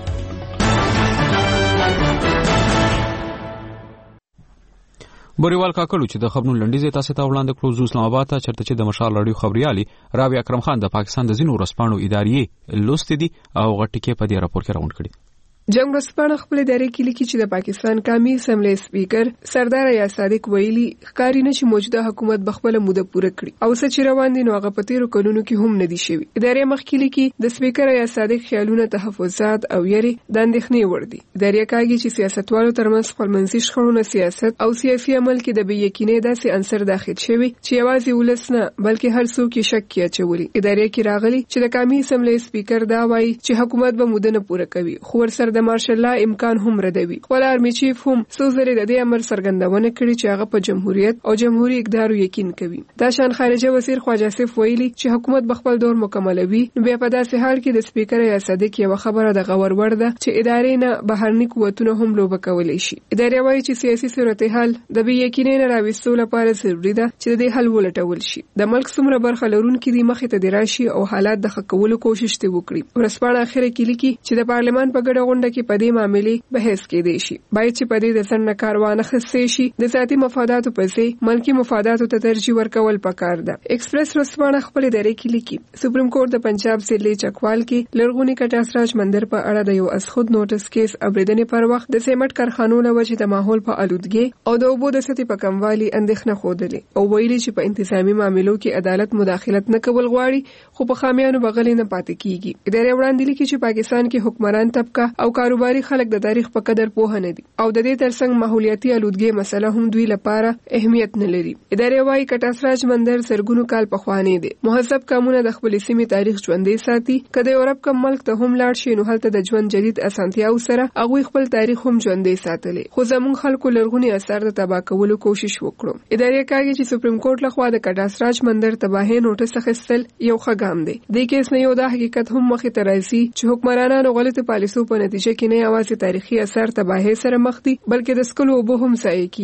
بوریوال کاکړو چې د خبرونو لنډیزه تاسو ته وړاندې کړو زو اسلام آباد ته چرته چې د مشال اړیو خبريالي راوی اکرم خان د پاکستان د زینو رسپانو ادارې لوستې دي او غټکه په دې راپور کې راوند کړي. جنگ ورسپانه خپل ادارې کې لیکي چې د پاکستان قومي اسمبلی سپیکر سردار یا صادق ویلي ښکاری نه چې موجوده حکومت بخپله موده پوره کړي او څه چې روان دي نو هغه په تیرو کلونو کې هم نه دي شوي. ادارې مخکې لیکي د سپیکر یا صادق خیالونه تحفظات او یری د اندېښنې وړ دي. ادارې کاږي چې سیاستوالو ترمنځ خپلمنځي شخړونه سیاست او سیاسي عمل کې د بې یقینۍ داسې عنصر داخل شوی چې یوازې ولس نه بلکې هر څوک یې شک کې اچولي. ادارې کې راغلي چې د قومي اسمبلی سپیکر دا وایي چې حکومت به موده نه پوره کوي خو ورسره د مارشل لا امکان هم ردوي. خپل آرمي چیف هم سوزري د دې امر څرګندونه کړې چې هغه په جمهوریت او جمهوریت اقدار یقین کوي. دا شان خارجه وزیر خواجه آصف ویلي چې حکومت بخپل دور مکملوي نو بیا په داسې حال کې د سپیکر یا صادق یو خبره د غور ور ده چې ادارې نه بهرني قوتونه هم لوبه کولای شي. ادارې وایي چې سیاسي صورتحال د بې یقینۍ نه راوستلو لپاره ضروري ده چې د دې حل ولټول شي. د ملک څومره برخه لرونکي د مخې ته دی راشي او حالات د ښه کولو کوشش ته وکړي. ورسپانه اخر کې لیکي چې د پارلمان په ګډه غونډه کې په دې معاملې بحث کېدی شي. باید چې په دې د ځنډ نه کار وانه خستې شي. د ذاتي مفاداتو پسې ملکی مفاداتو ته ترجیح ورکول پکار ده. ایکسپریس ورسپانه خپل ادارې کې لیکي سپریم کورټ د پنجاب ضلع چکوال کې لرغونی کټاسراج مندر په اړه د یو اسخود نوټس کیس اوریدنې پر وخت د سیمټ کارخانو له وجې د ماحول په آلودګي او د اوبو د سطحې په کموالي اندېښنه ښودلې او ویلي چې په انتظامی معاملو کې عدالت مداخلت نه کول غواړي خو په خامیانو بغلې نه پاتې کیږي. ادارې وړاندې لیکي چې پاکستان کې حکمران طبقه او کاروباري خلک د تاریخ په قدر پوه نه دي او د دې ترڅنګ ماحولیاتي آلودګي مسله هم دوی لپاره اهمیت نه لري. ادارې وايي کټاسراج مندر سرګونو کال پخوانی دی. مهذب قومونه د خپل سیمې تاریخ ژوندۍ ساتي. کله یورپ کوم ملک ته هم لاړ شي نو هلته د ژوند جدید اسانتیاو سره هغه خپل تاریخ هم ژوندۍ ساتلی خو زموږ خلکو لرغونی اثار د تباہ کولو کوشش وکړو. ادارې کاږي چې سپریم کورټ لخوا د کټاسراج مندر تباہي نوټس اخیستل یو ښه ګام دی. د کیس نه یو د حقیقت هم مخې ته راځي چې حکمرانانو غلطه پالیسو په نتیجه کې نه یوازې تاریخي اثار تباہي سره مخ دي بلکې د سکلو اوبو هم ضایع کیږي.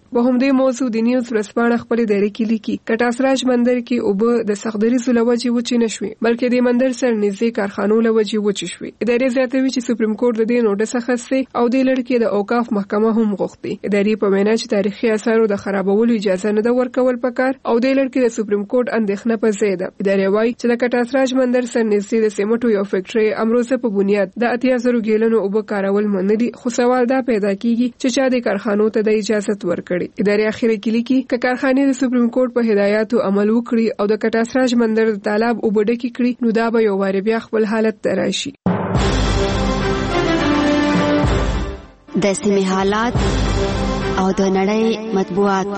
په همدې موضوع د نیوز ورځپاڼه خپل دایره کې لیکي کټاسراج بندر کې اوبه د سختري سولوجي وچې نشوي بلکې د بندر سره نږدې کارخانو لوجي وچې شوي. ادارې زیاتوي چې سپریم کورټ د دې نوټس اخیسته او د لړ کې د اوقاف محکمه هم غوښتي. ادارې په وینا چې تاریخي اثارو د خرابولو اجازه نه ده ورکول پکار او د لړ کې د سپریم کورټ اندېښنه په ځای ده. ادارې وايي چې د کټاسراج بندر سره نږدې د سیمټو یو فیکټري امروزه په بنیاد د 80,000 ګیلنو اوبه کارول منلي خو سوال دا پیدا کیږي چې چا د کارخانو ته د اجازه ورکړي. ادارې اخیری کې لیکي چې کارخانې د سپریم کورټ په هدایاتو عمل وکړي او د کټاسراج بندر د طالب اوبه ډکې کړي نو دا به یو واره بیا خپل حالت ته راشي. د سیمې حالات او د نړۍ مطبوعات.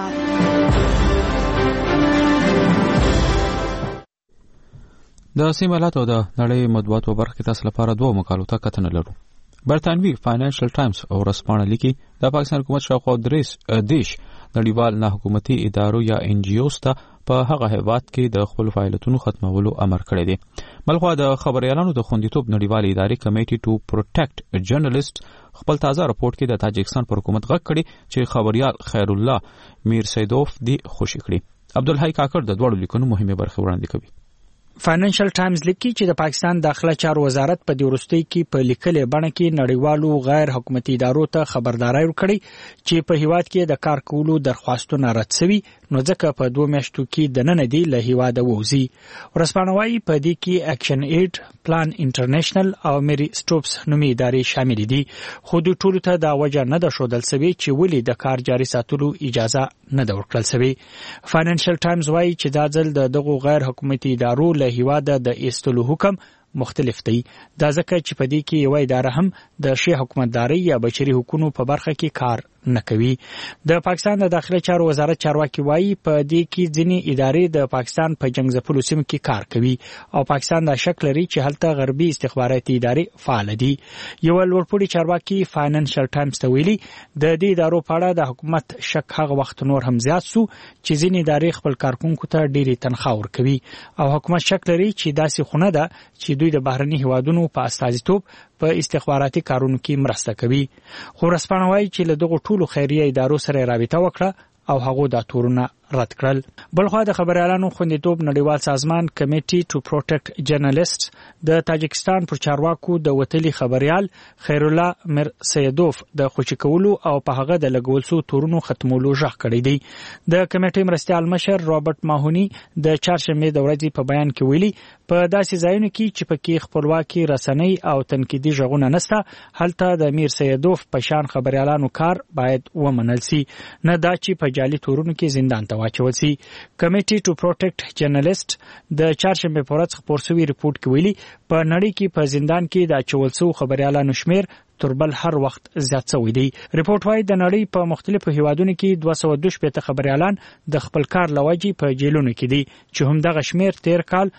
د سیمې حالات او د نړۍ مطبوعات په برخه کې تاسو لپاره دوه مقالو ته کتنه لرو. برتانوي فاینانشل ټایمز او ورځپاڼه لیکي د پاکستان حکومت شاوخوا دیش نړیوال نه حکومتي ادارو یا ان جی اوز ته په هغه هیواد کې د خپل فعالیتونو ختمولو امر کړی دی. بلخوا د خبريالانو د خوندیتوب نړیوال ادارې کمیټي ټو پروټیکټ جرنالست خپل تازه راپورټ کې د تاجکستان پر حکومت غږ کړی چې خبريال خیر الله میر سیدوف دی خوشی کړی. عبدالحی کاکړ د دوړو لیکونو مهمه برخه وړاندې کوي. فاینانشل ټایمز لیکي چې د پاکستان داخله چارو وزارت په دې وروستۍ کې په لیکلې بڼه کې نړیوالو غیر حکومتي ادارو ته خبرداري ورکړي چې په هیواد کې د کار کولو درخواستونه رد شوي نو ځکه په 2 میاشتو کې د نن دی له هیواده ووزي. ورځپاڼه وايي په دې کې اکشن ایډ پلان انټرنیشنل او میری سټوپس نومي ادارې شامل دي خو د ټولو ته دا وجه نه ده شودل سوي چې ولې د کار جاري ساتلو اجازه نه ده ورکړل سوي. فاینانشل ټایمز وايي چې دا ځل د دغو غیر حکومتي ادارو له هیواده د ایستلو حکم مختلف دی. دا ځکه چې په دې کې یو اداره هم د شی حکومتداري یا بشري حقوقو په برخه کې کار نه کوي. د پاکستان د داخله چارو وزارت چارواکي وایي په دې کې ځینې ادارې د پاکستان په جنگ ځپلو سیمو کې کار کوي او پاکستان دا شک لري چې هلته غربي استخباراتي ادارې فعال دي. یو لوړپوړي چارواکي فاینانشل ټایمز ته ویلي د دې ادارو په اړه د حکومت شک هغه وخت نور هم زیات سو چې ځینې ادارې خپل کارکونکو ته ډېری تنخواه ورکوي او حکومت شک لري چې داسې خونه ده چې دوی د بهرني هیوادونو په استازیتوب په استخباراتي کارونو کې مرسته کوي. خو ورځپاڼه وايي چې له دغو ټولو خیریه ادارو سره رابطه وکړه او هغه دا تورونه رد کړل. بلخوا د خبريالانو خوندیتوب نړیوال سازمان کمیټي ټو پروټیکټ جرنالست د تاجکستان پر چارواکو د وتلي خبريال خیر الله میر سیدوف د خوشی کولو او په هغه د لګول سو تورونو ختمولو ژغ کړی دی. د کمیټي مرستيال مشر رابرټ ماهونی د چهارشنبه د ورځې په بیان کې ویلي په داسې ځایونو کې چې پکې خپلواکي رسنۍ او تنقیدي ژغونه نشته هلته د میر سیدوف په شان خبريالانو کار باید ومنل سي نه دا چې په جعلي تورونو کې زندان ته واچول سي. کمیټي ټو پروټیکټ جرنالست د چهارشنبه په ورځ خبر شوی ریپورت کې ویلي په نړۍ کې په زندان کې د اچول سو خبريالانو شمیر تربل هر وخت زیات شوی دی. ریپورت وايي د نړۍ په مختلفو هیوادونو کې 222 خبريالان د خپل کار لوجي په جیلونو کې دي چې هم دغه شمیر تیر کال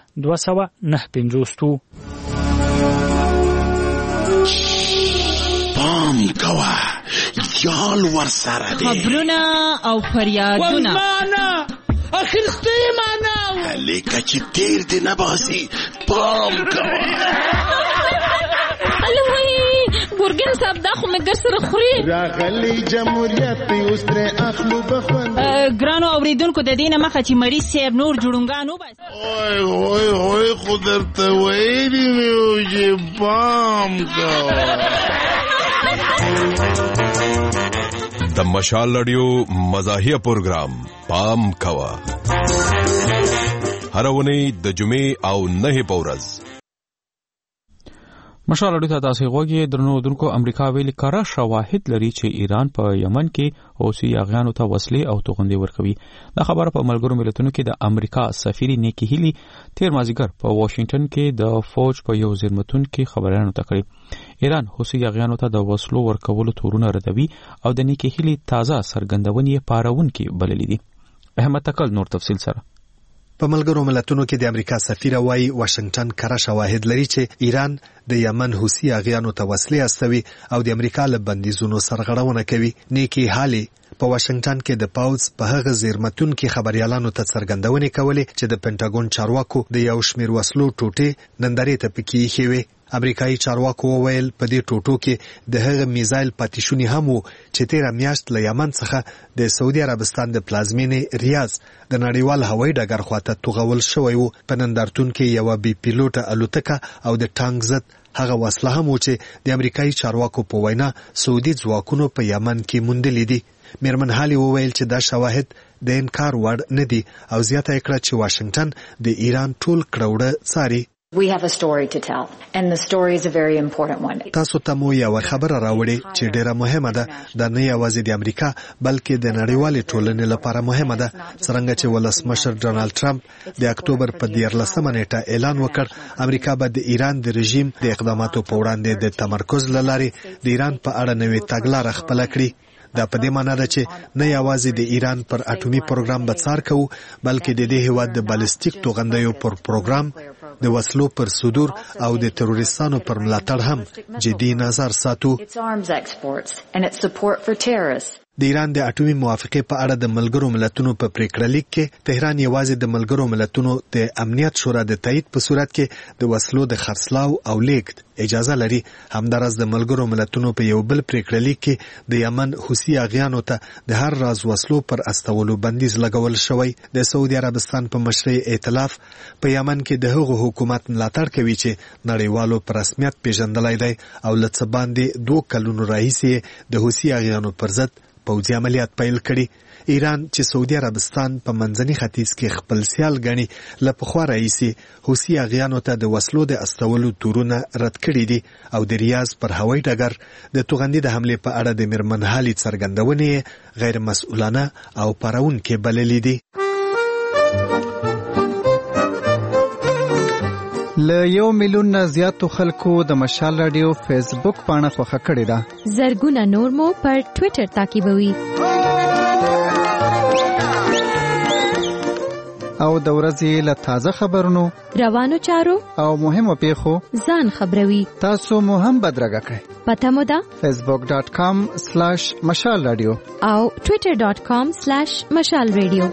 209 پام کوا یال ورسره دی خبرونه او فریادونه والمانا اخرستی مانا لیکه چې تیر دی نباسی پام کوا ګورګین صاحب دا خو مې ګر سره خوري راغلی جمهوریت اوس تر اخلو بخوند ګرانو اوریدونکو د دینه مخه چې مریض صاحب نور جوړونګانو بس اوه خدرته وایي میو چې پام کوا. د مشال رادیو مزاحیه پروګرام پام کوا هر ونی د جمعې او نه پورز مشال رادیو ته تاسو غوږی درنو دونکو امریکا ویلي کارا شواهد لري چې ایران په یمن کې اوسي اغیانو ته وسلې او توغندې ورکوي. دا خبره په ملګرو ملتونو کې د امریکا سفیر نیکی هیلی تیر مازیګر په واشنگټن کې د فوج په یو زیرمتون کې خبرانو ته کړی. ایران اوسي اغیانو ته د وسلو ورکولو تورونه ردوي او د نیکی هیلی تازه سرګندونې پاراون کې بللې دي. احمد تکل نور تفصیل سره په ملګرو ملتونو کې د امریکا سفیر وايي واشنگټن کره شواهد لري چې ایران د یمن حوثي اغیانو ته وسلې استوي او د امریکا له بندیزونو سرغړونه کوي. نیکی هالي په واشنگټن کې د پاوز په هغه زیرمتون کې خبريالانو ته څرګندونې کولې چې د پینټاګون چارواکو د یو شمیر وسلو ټوټې نندارې ته پکې خېوي امریکایي چارواکو وویل په دې ټوټو کې د هغه میزایل پاتې شونې هم وو چې تیره میاشت له یمن څخه د سعودي عربستان د پلازمینې ریاض د نړیوال هوایي ډګر خواته توغول شوی وو. په نندارتون کې یوه بې پیلوټه الوتکه او د ټانک ضد هغه وسله هم و چې د امریکایي چارواکو په وینا سعودي ځواکونو په یمن کې موندلې دي. میرمن هالي وویل چې دا شواهد د انکار وړ نه دي او زیاته یې کړه چې واشنگټن د ایران ټول کړوړه څاري. We have a story to tell and the story is a very important one. تاسو ته مو یو خبره راوړې چې ډیره مهمه ده. دا نه یوازې د امریکا بلکې د نړیوالې ټولنې لپاره مهمه ده. څرنګه چې ولسمشر ډونالد ټرمپ د اکتوبر په 14مه نیټه اعلان وکړ امریکا به د ایران د رژیم د اقداماتو په وړاندې د تمرکز لارې د ایران په اړه نوې تګلاره خپله کړي. دا په دې معنی ده چې نه یوازې د ایران پر اټومي پروګرام به څار کوو بلکې د دې هیواد د بالستیک توغندیو پر پروګرام د وسلو پر صدور او د تروریستانو پر ملاتړ هم جدي نظر ساتو. د ایران د اټومي موافقې په اړه د ملګرو ملتونو په پریکړه لیک کې تهران یوازې د ملګرو ملتونو د امنیت شورا د تایید په صورت کې د وسلو د خرڅلاو او لیږد اجازه لري. همدارس د ملګرو ملتونو په یو بل پریکړه لیک کې د یمن حوثي اغیانو ته د هر راز وسلو پر استولو بندیز لګول شوی. د سعودي عربستان په مشرۍ ائتلاف په یمن کې د هغو حکومت ملاتړ کوي چې نړیوالو په رسمیت پیژندلی دی او له څه باندې 2 کلونو راهیسې د حوثي اغیانو پر ضد پوځي عملیات پیل کړي. ایران چې سعودي عربستان په منځني ختیځ کې خپل سیال ګڼي له پخوا راهیسې حوثي اغیانو ته د وسلو د استولو تورونه رد کړي دي او د ریاض پر هوایي ډګر د توغندي د حملې په اړه د میرمن هالي څرګندونې غیر مسؤلانه او پاروونکې بللې دي. له 1 میلیون نه زیاتو خلکو د مشال رادیو فیسبوک پاڼه خوښه کړې ده. زرګونه نور مو پر ټوئیټر تعقیبوي. او د ورځې له تازه خبرونو روانو چارو او مهمو پیښو ځان خبروي. تاسو مو هم بدرګه کړئ. پته مو ده facebook.com/مشال رادیو او twitter.com/مشال رادیو.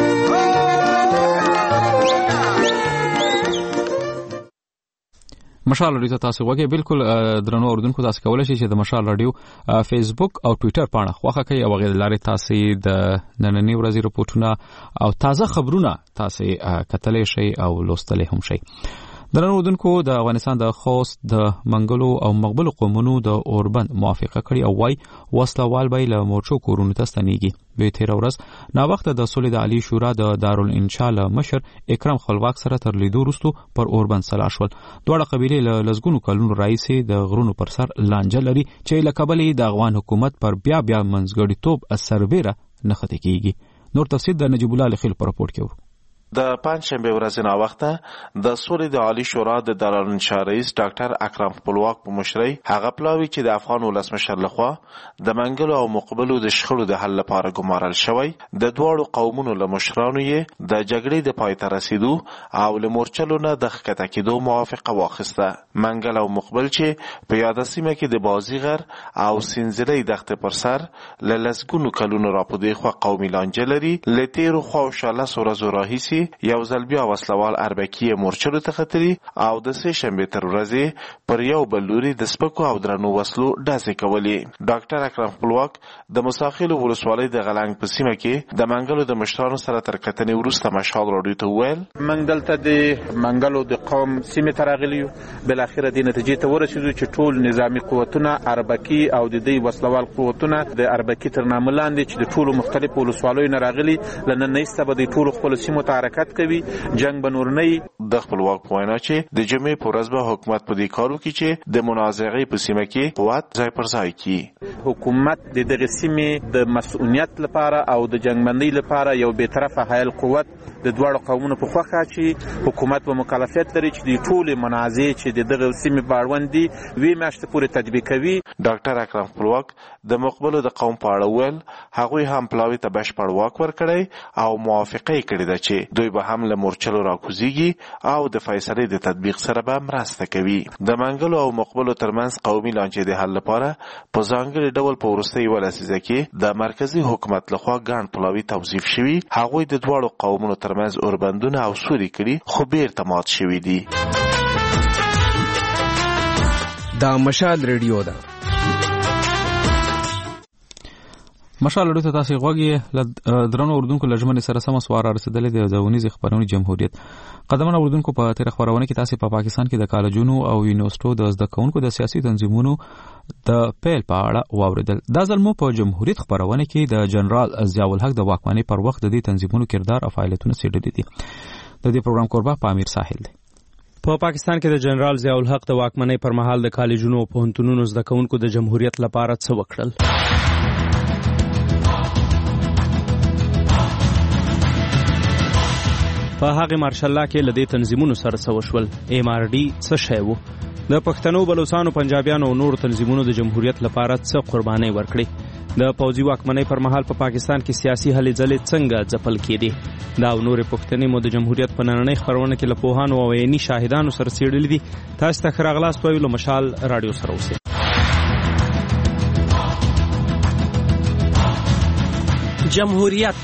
مشال رادیو ته تاسو وګورئ. بالکل درنو اوردونکو تاسو کولای شئ چې د مشال رادیو فیسبوک او ټوئیټر پاڼه خوښه کړئ او غیر لارې تاسو د نننۍ ورځې رپورټونه او تازه خبرونه تاسو کتلای شئ او لوستلای هم شئ. درنو اوردونکو د افغانستان د خوست د منګلو او مقبول قومونو د اوربند موافقه کړي او وايي وسلوال به له مورچو کورونو ته ستنېږي. دوی تیر ورځ نا وخت د صلح د علی شورا د دارالانشاء مشر اکرم خلواق سره تر لیدو وروسته پر اوربند سلا شول. دواړه قبیلې له لزګونو کلونو راهیسې د غرونو پر سر لانجه لري چې له کبلې د افغان حکومت پر بیا منځګړیتوب سربېره نه خطي کیږي. نور تفصیل د نجیب الله خلیل په راپورټ کې د پنځشنبه ورځ نه وخته د صلح د عالی شورا د دارالانشاء رئیس ډاکټر اکرم خپلواک په مشرۍ هغه پلاوی چې د افغان ولسمشر لخوا د منګلو او مقبلو د شخړو د حل لپاره ګمارل شوی د دوړو قومونو له مشرانو یې د جګړې د پای ته رسیدو او له مورچلو نه د ښکته کېدو موافقه واخیسته. منګل او مقبل چې په یاده سیمه کې د بازیغر او سینځلۍ دښتې پر سر له لسګونو کلونو راپدې خوا قومي لانجه لري. له تیرو خواوشاله ورځو راهیسې یو ځل بیا وسلوال اربکي مورچلو ته ختري او د سه شنبه تر ورځې پر یو بل لوري د سپکو او درنو وسلو ډزې کولې. ډاکټر اکرم خپلواک د مساخیلو ولسوالۍ د غلنګ په سیمه کې د منګلو د مشرانو سره تر کتنې وروسته مشال راډیو ته وویل موږ دلته د منګلو د قوم سیمې ته راغلي یو. بالاخره د نتیجې ته ورسېدو چې ټول نظامی قوتونه اربکي او د دې وسلوال قوتونه د اربکي تر نامه لاندې چې د ټولو مختلفو ولسوالیو نه راغلي لنن نيسته به د ټولو خپل سیمو ته حرکت کوي. جنگ به نور نه د خپلواک وینا چې د جمعې په ورځ به حکومت په دې کارو کې چې د منازعې په سیمه کې قوت ځای پر ځای کړي. حکومت د دغه سیمې د مسؤلیت لپاره او د جنگبندۍ لپاره یو به طرفه حایل قوت د دوړو قومونو په خوخه چې حکومت به مکلفیت لري چې د ټول منازعې چې دغه سیمې باړوندي وی میاشتې پورې تطبیق کوي. ډاکټر اکرم خپلواک د مقبلو د قوم په اړه ویل هغوی هم پلاوي ته بشپړ واک ورکړی او موافقه کړې ده چې دوی به هم له مورچلو راکوزیږي او د فیصلې د تطبیق سره به مرسته کوي. د منګلو او مقبلو ترمنځ قومي لانجې د حل لپاره په ځانګړي ډول په وروستۍ ولسیزه کې د مرکزی حکومت لخوا ګڼ پلاوي توظیف شوي. هغوی د دواړو قومونو ترمنځ اوربندونه او سوري کړي خو بیرته مات شوي دي. دا مشال ریډیو ده. مشال ډوته تاسو غوږی درنو اردوونکو لجمن سره سم سوار رسیدلې د ځونیز خبرونه جمهوریت قدمونه اردوونکو په تیر خبرونه کې تاسو په پاکستان کې د کالجونو او یونیورسيټو د زده کوونکو د سیاسي تنظیمونو د پیل په اړه واوریدل. دا ځل مو په جمهوریت خبرونه کې د جنرال ضیاء الحق د واکمنۍ پر وخت د دې تنظیمونو کردار او فعالیتونه څېړلي دي. د دې پروګرام کوربه پامیر ساحل دی. په پاکستان کې د جنرال ضیاء الحق د واکمنۍ پر مهال د کالجونو او پوهنتونونو زده کوونکو د جمهوریت لپاره څه وکړل؟ په هغه مارشالله کې لدې تنظیمونو سره څه وشول؟ MRD څه شی وو؟ د پښتنو، بلوچستانو، پنجابیانو او نور تنظیمونو د جمهوریت لپاره څه قربانۍ ورکړې؟ د پوځي واکمنۍ پر مهال په پاکستان کې سیاسي هلې ځلې څنګه ځپل کېدې؟ دا او نورې پوښتنې مو د جمهوریت په نننۍ خپرونه کې له پوهانو او عیني شاهدانو سره څېړلې دي. تاسو ته ښه راغلاست وایو. له مشال راډیو سره اوسئ. جمهوریت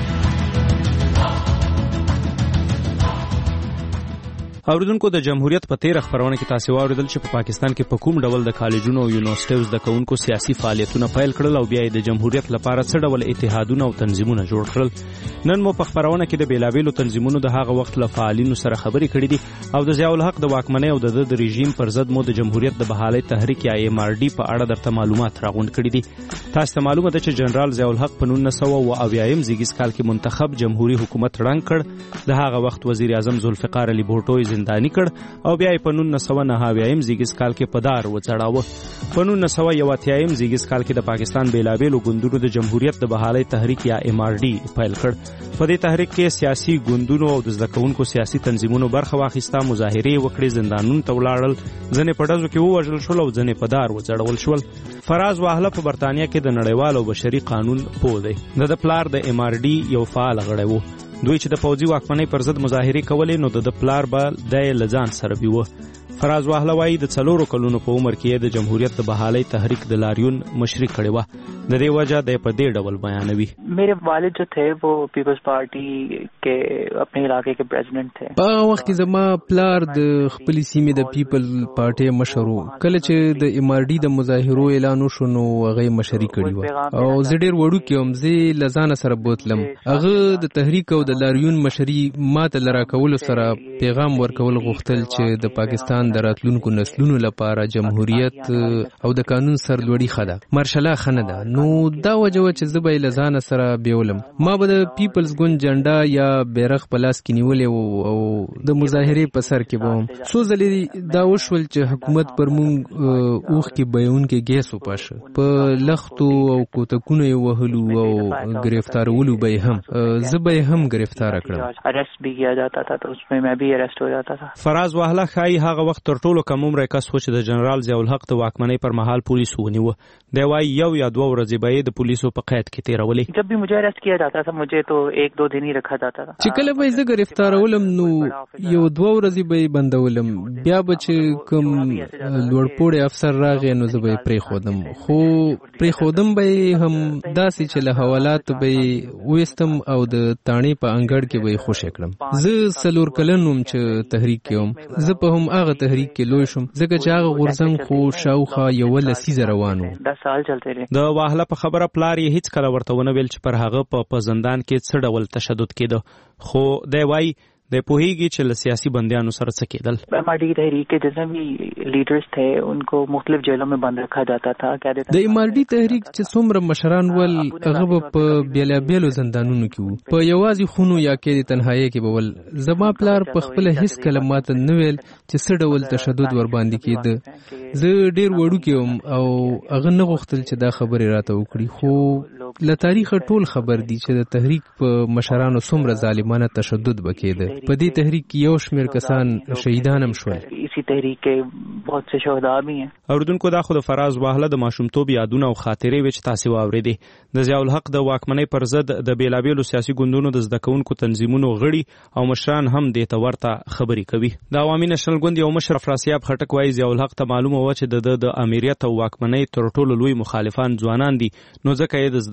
اوریدونکو د جمهوریت په تیر خبرونه کې تاسو واوریدل چې په پاکستان کې په کوم ډول د کالجونو او یونیورسيټیو زده کوونکو سیاسي فعالیتونه پیل کړل او بیا د جمهوریت لپاره څه ډول اتحادونه او تنظیمونه جوړ کړل. نن مو په خبرونه کې د بیلابیلو تنظیمونو د هغه وخت له فعالینو سره خبرې کړې دي او د ضیاء الحق د واکمنۍ او د رژیم پر ضد مو د جمهوریت د بحالۍ تحریک یا MRD په اړه درته معلومات راغونډ کړي دي. تاسو ته معلومه ده چې جنرال ضیاء الحق په 1970 زیږیز کال کې منتخب جمهوریت حکومت ړنګ کړ. د هغه وخت وزیر اعظم ذوالفقار علي بھټو زندانی کړ او بیا په 1990 زیږیز کال کې په دار وځړاوه. په 1981 زیږیز کال کې د پاکستان بیلابیلو ګوندونو د جمهوریت د بحالۍ تحریک یا MRD پیل کړ. په دې تحریک کې سیاسي ګوندونو او د زده کوونکو سیاسي تنظیمونو برخه واخیسته، مظاهرې وکړې، زندانونو ته ولاړل، ځنې په ډزو کې ووژل شول او ځنې په دار وځړول شول. فراز واهله په برتانیا کې د نړیوال او بشري قانون پوه دی. د پلار د MRD یو فعال غړی وو. دوی چې د پوځي واکمنۍ پر ضد مظاهرې کولې نو د پلار به د لزان سره بیوه. فراز واهله وایي د 4 کلونو په عمر کې د جمهوریت د بحالۍ تحریک د لاریون مشري کړې وه. د دې وجہ د په دې ډول بیانوي. میرے والد جو تھے وہ پیپلز پارٹی کے اپنے علاقے کے پریزیڈنٹ تھے. په وخت کې زما پلار د خپل سیمې د پیپل پارټي مشر وو. کله چې د MRD د مظاهرو اعلان وشو نو هغه مشري کړی و او زه ډیر وړو کې هم زه لزانه سره بوتلم. هغه د تحریک او د لاریون مشري ماته لرا کول سره پیغام ورکول غوښتل چې د پاکستان د راتلونکو نسلونو لپاره جمهوریت او د قانون سرلوړي خده مارشاله خنه ده. نو دا وجه چې زه به لزانه سره بیولم. ما به د پیپلز ګوند جنډا یا بیرغ په لاس کې نیولې او د مظاهرې په سر کې بوم. څو ځلې دا وشول چې حکومت پر مونږ اوخ کې بیون کې ګیس وپاشه، په لختو او کوتکونو یې وهلو او گرفتارولو به هم زه به هم گرفتار کړم. ارست بھی کیا جاتا تھا تو اس میں میں بھی ارست ہو جاتا تھا. فراز واهله خای هغه وخت تر ټولو کم عمر کس خو چې د جنرال ضیاء الحق د واکمنۍ پر مهال پولیس ونیوه. دی وايي یو یا 2 ورځې به د پولیسو په قید کې تیرولې. جب بھی مجھے ارست کیا جاتا تھا مجھے تو 1-2 دن ہی رکھا جاتا تھا. چې کله به زه گرفتارولم نو یو 2 ورځې به بندولم، بیا به چې کوم لوړپوړی افسر راغی نو زه به پرې خودم. خو پرې خودم به هم داسې چې له حوالات به وېستم او د تاڼې په انګړ کې به خوشې کړم. زه 4 کلن وم چې تحریک کې وم. زه په هم هغه تحریک کې لوی شم ځکه چې هغه غورځنګ خو شاوخوا 1 لسیزه روان و. 10 سال چلتے رہے. د واهله په خبره پلار یې هیڅ کله ورته ونه ویل چې پر هغه په زندان کې څه ډول تشدد کېده. خو دی وايي د پوهیږي چې له سیاسي بندیانو سره څه کېدل. MRD تحریک کے جتنے بھی لیڈرز تھے ان کو مختلف جیلوں میں بند رکھا جاتا تھا. د MRD تحریک چې څومره مشران ول هغه په بیلابیلو زندانونو کې وو، په یوازې خونو یا کې تنهایی کې بول. زما پلار په خپل هیڅ کلمات نه ویل چې څه ډول تشدد ور باندې کېده. زه ډیر وړو کې او هغه نه غوښتل چې دا خبره راته وکړي. خو له تاریخ ټول خبر دي چې د تحریک په مشرانو څومره ظالمانه تشدد وکړي. په دې تحریک کې یو شمېر کسان شهیدان هم شول. اسی تحریک کې بہت سے شهدا بھی ہیں. اوردونکو دا خو د فراز واهله د ماشومتوب یادونه او خاطرې وچ تاسو واورېدې. د ضیاء الحق د واکمنۍ پر ضد د بیلابیلو سیاسي ګوندونو د زده کوونکو تنظیمونو غړي او مشران هم دې ته ورته خبرې کوي. د عوامي نېشنل ګوند یو مشر افراسیاب خټک وایي ضیاء الحق ته معلومه و چې د امریت او واکمنۍ تر ټولو لوی مخالفان ځوانان دي، نو ځکه یې د زده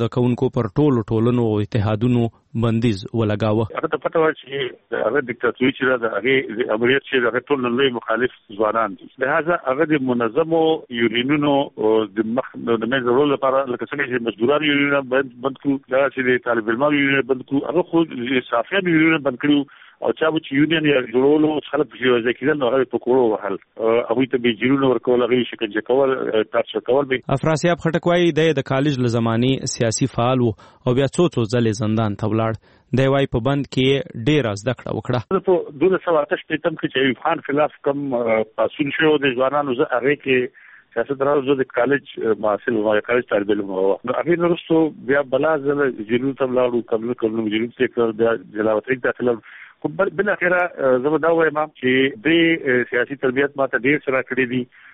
زده کوونکو پر ټولو ټولنو او اتحادونو بندیز ولګاوه. هغه ته پته و چې هغه دیکتاتوري چې د هغه امریت چې هغه ټول لوی مخالف ځوانان دي. لهدا هغه د منظمو یونینونو د منځورو لپاره لکه څنګه چې مزدوران یونین بند کړو، دا چې د طالب علمانو یونین بند کړو، هغه خو صافیان یونین بند کړو او چا چې یونین یا جوړولو خلک په ځای کېدل نو هغه په کورو وهل هغه ته به جیرونه ورکول، هغه شکنجه کول، تاسو کول به. افراسیاب خټک وايي د کالج له زماني سیاسي فعال وو او بیا څو ځلې زندان ته ولاړ. دی وايي په بند کې ډېر زده کړه وکړه. په 2008 کې چې ایوب خان خلاف کم پاسون شو د ځوانانو زه هغه کې سیاست راځو د کالج محصل او کالج طالب علم وو. هغه نورستو بیا بلا زله جنون ته ولاړو، کمنو جنون څخه د جلاوطن داخله بل اخره زما دا وایم چې د سیاسي تربیت ماته ډیر سره کړی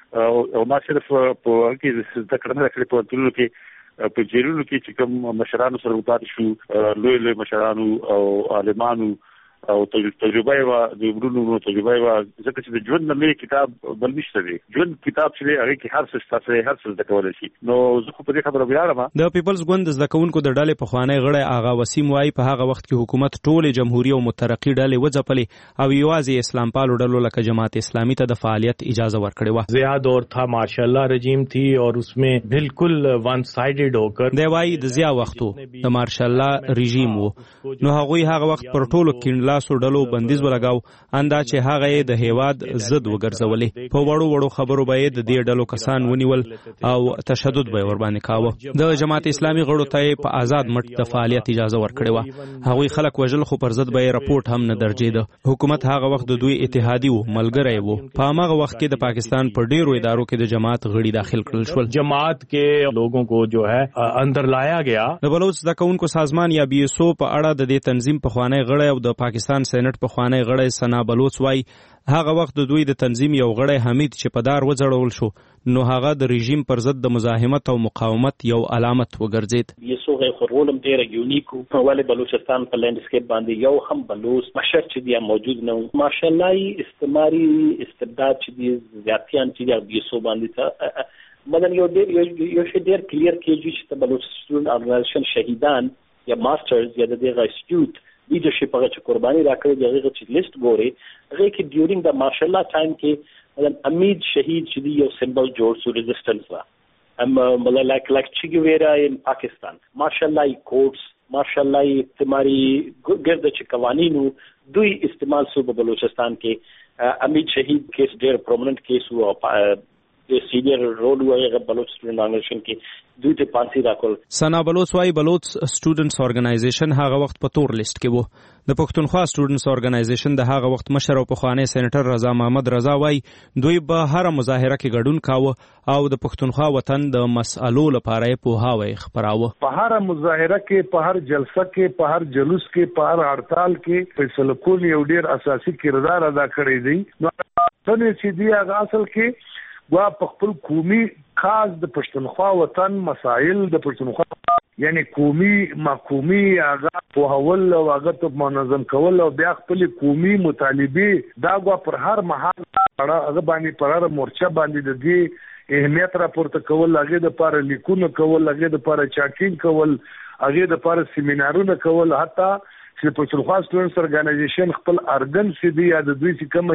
دي او ما صرف په کې د کړنه کړې په ټولو کې په جیرونو کې چې کوم مشرانو سره وپات شو، لوی مشرانو او عالمانو او تجربه وا د ورونو تجربه وا ځکه چې د ژوند نه کتاب بل نشته دی. ژوند کتاب چې هغه کې هر څه تاسو هر څه د کولای شي. نو زه خو په دې خبره ویاړم. د پیپلز ګوند د زکونکو د ډلې په خوانی غړی آغا وسیم وايي په هغه وخت کې حکومت ټول جمهوریت او مترقی ډلې وځپلې او یوازې اسلام پالو ډلو لکه جماعت اسلامی ته د فعالیت اجازه ورکړې و. ضیاء دور تھا ماشاءاللہ رژیم تھی اور اس میں بالکل ون سائیډډ ہوکر دی وايي د ضیاء وختو د مارشالله رژیم وو نو هغه هغه وخت پر ټولو کینلاسو ډلو بندیز ولګاو اندا چې هغه د هیواد ضد وګرځولې. په وړو خبرو به د دې ډلو کسان ونیول او تشدد به ور باندې کاوه. د جماعت اسلامی غړو ته په آزاد مټ د فعالیت اجازه ورکړې و. هغوی خلک وژل خو پر ضد به راپورټ هم نه درجېده. حکومت هغه وخت د دوی اتحادی وو، ملګری وو. په هغه وخت کې د پاکستان پر ډیرو ادارو کې د جماعت غړي داخل کړل شول. جماعت کې لوگوں کو جو ہے اندر لایا گیا. د بلوچ د کونکو سازمان یا بي اس او په اړه د دې تنظیم په خوانی غړی او د پاکستان سېنات په خوانی غړی سنا بلوچ وايي هغه وخت د دوی د تنظیم یو غړی حمید چې په دار وځړول شو نو هغه د رژیم پر ضد د مزاحمت او مقاومت یو علامت وګرځید. یسو غي خورولم ډیر یونیک په ولې بلوچستان په لینډسکیپ باندې یو هم بلوچ مشر چې دی موجود نه ماشاءالله استعماري استبداد چې دی زیاتیان چې دی یسو باندې مدن یو شی ډیر کلیر کېږي چې د بلوچ سټوډنټ ارګنایزیشن شهیدان یا ماسترز یا د دغه انسټیټیوټ لیډرشپ هغه چې قرباني راکړي دی هغه چې لیست ګوري هغه کې ډیورینګ د ماشاءالله ټایم کې امید شهید چې دی یو سمبل جوړ سو ریزिस्टेंस وا like Che Guevara in Pakistan ماشاءالله کورټس ماشاءالله استعماري ګرد چې قوانینو دوی استعمال سو په بلوچستان کې امید شهید کیس ډیر پرومیننٹ کیس وو د سینیئر رول وایي بلوچ سټوډنټ ارګنایزیشن کې دوی ته پانسی راکول. سنا بلوچ وايي بلوچ سټوډنټس ارګنایزیشن هغه وخت په تور لیست کې وو. د پښتونخوا سټوډنټس ارګنایزیشن د هغه وخت مشر او پخوانی سېنیټر رضا محمد رضا وايي دوی به هر مظاهره کې ګډون کاوه او د پښتونخوا وطن د مسالو لپاره په هاوی خبراوه. په هر مظاهره کې، په هر جلسه کې، په هر جلوس کې، په هر هړتال کې فیصله کول یو ډیر اساسي کردار ادا کړی دی. نو څنګه چې دی هغه اصل کې وا په خپل قومي خاص د پښتونخوا وطن مسائل د پښتونخوا یعنی قومي محکومي هغه په حواله او هغه ته منظم کول او بیا خپل قومي مطالبه دا غوا پر هر محل هغه باندې پر هر مورچه باندې د دې اهمیت راپورته کول، هغه د لپاره لیکونه کول، هغه د لپاره چاټینګ کول، هغه د لپاره سیمینارونه کول. حتی چې پښتونخوا سټوډنټس ارګنایزیشن خپل ارګن چې دی د دوی چې کوم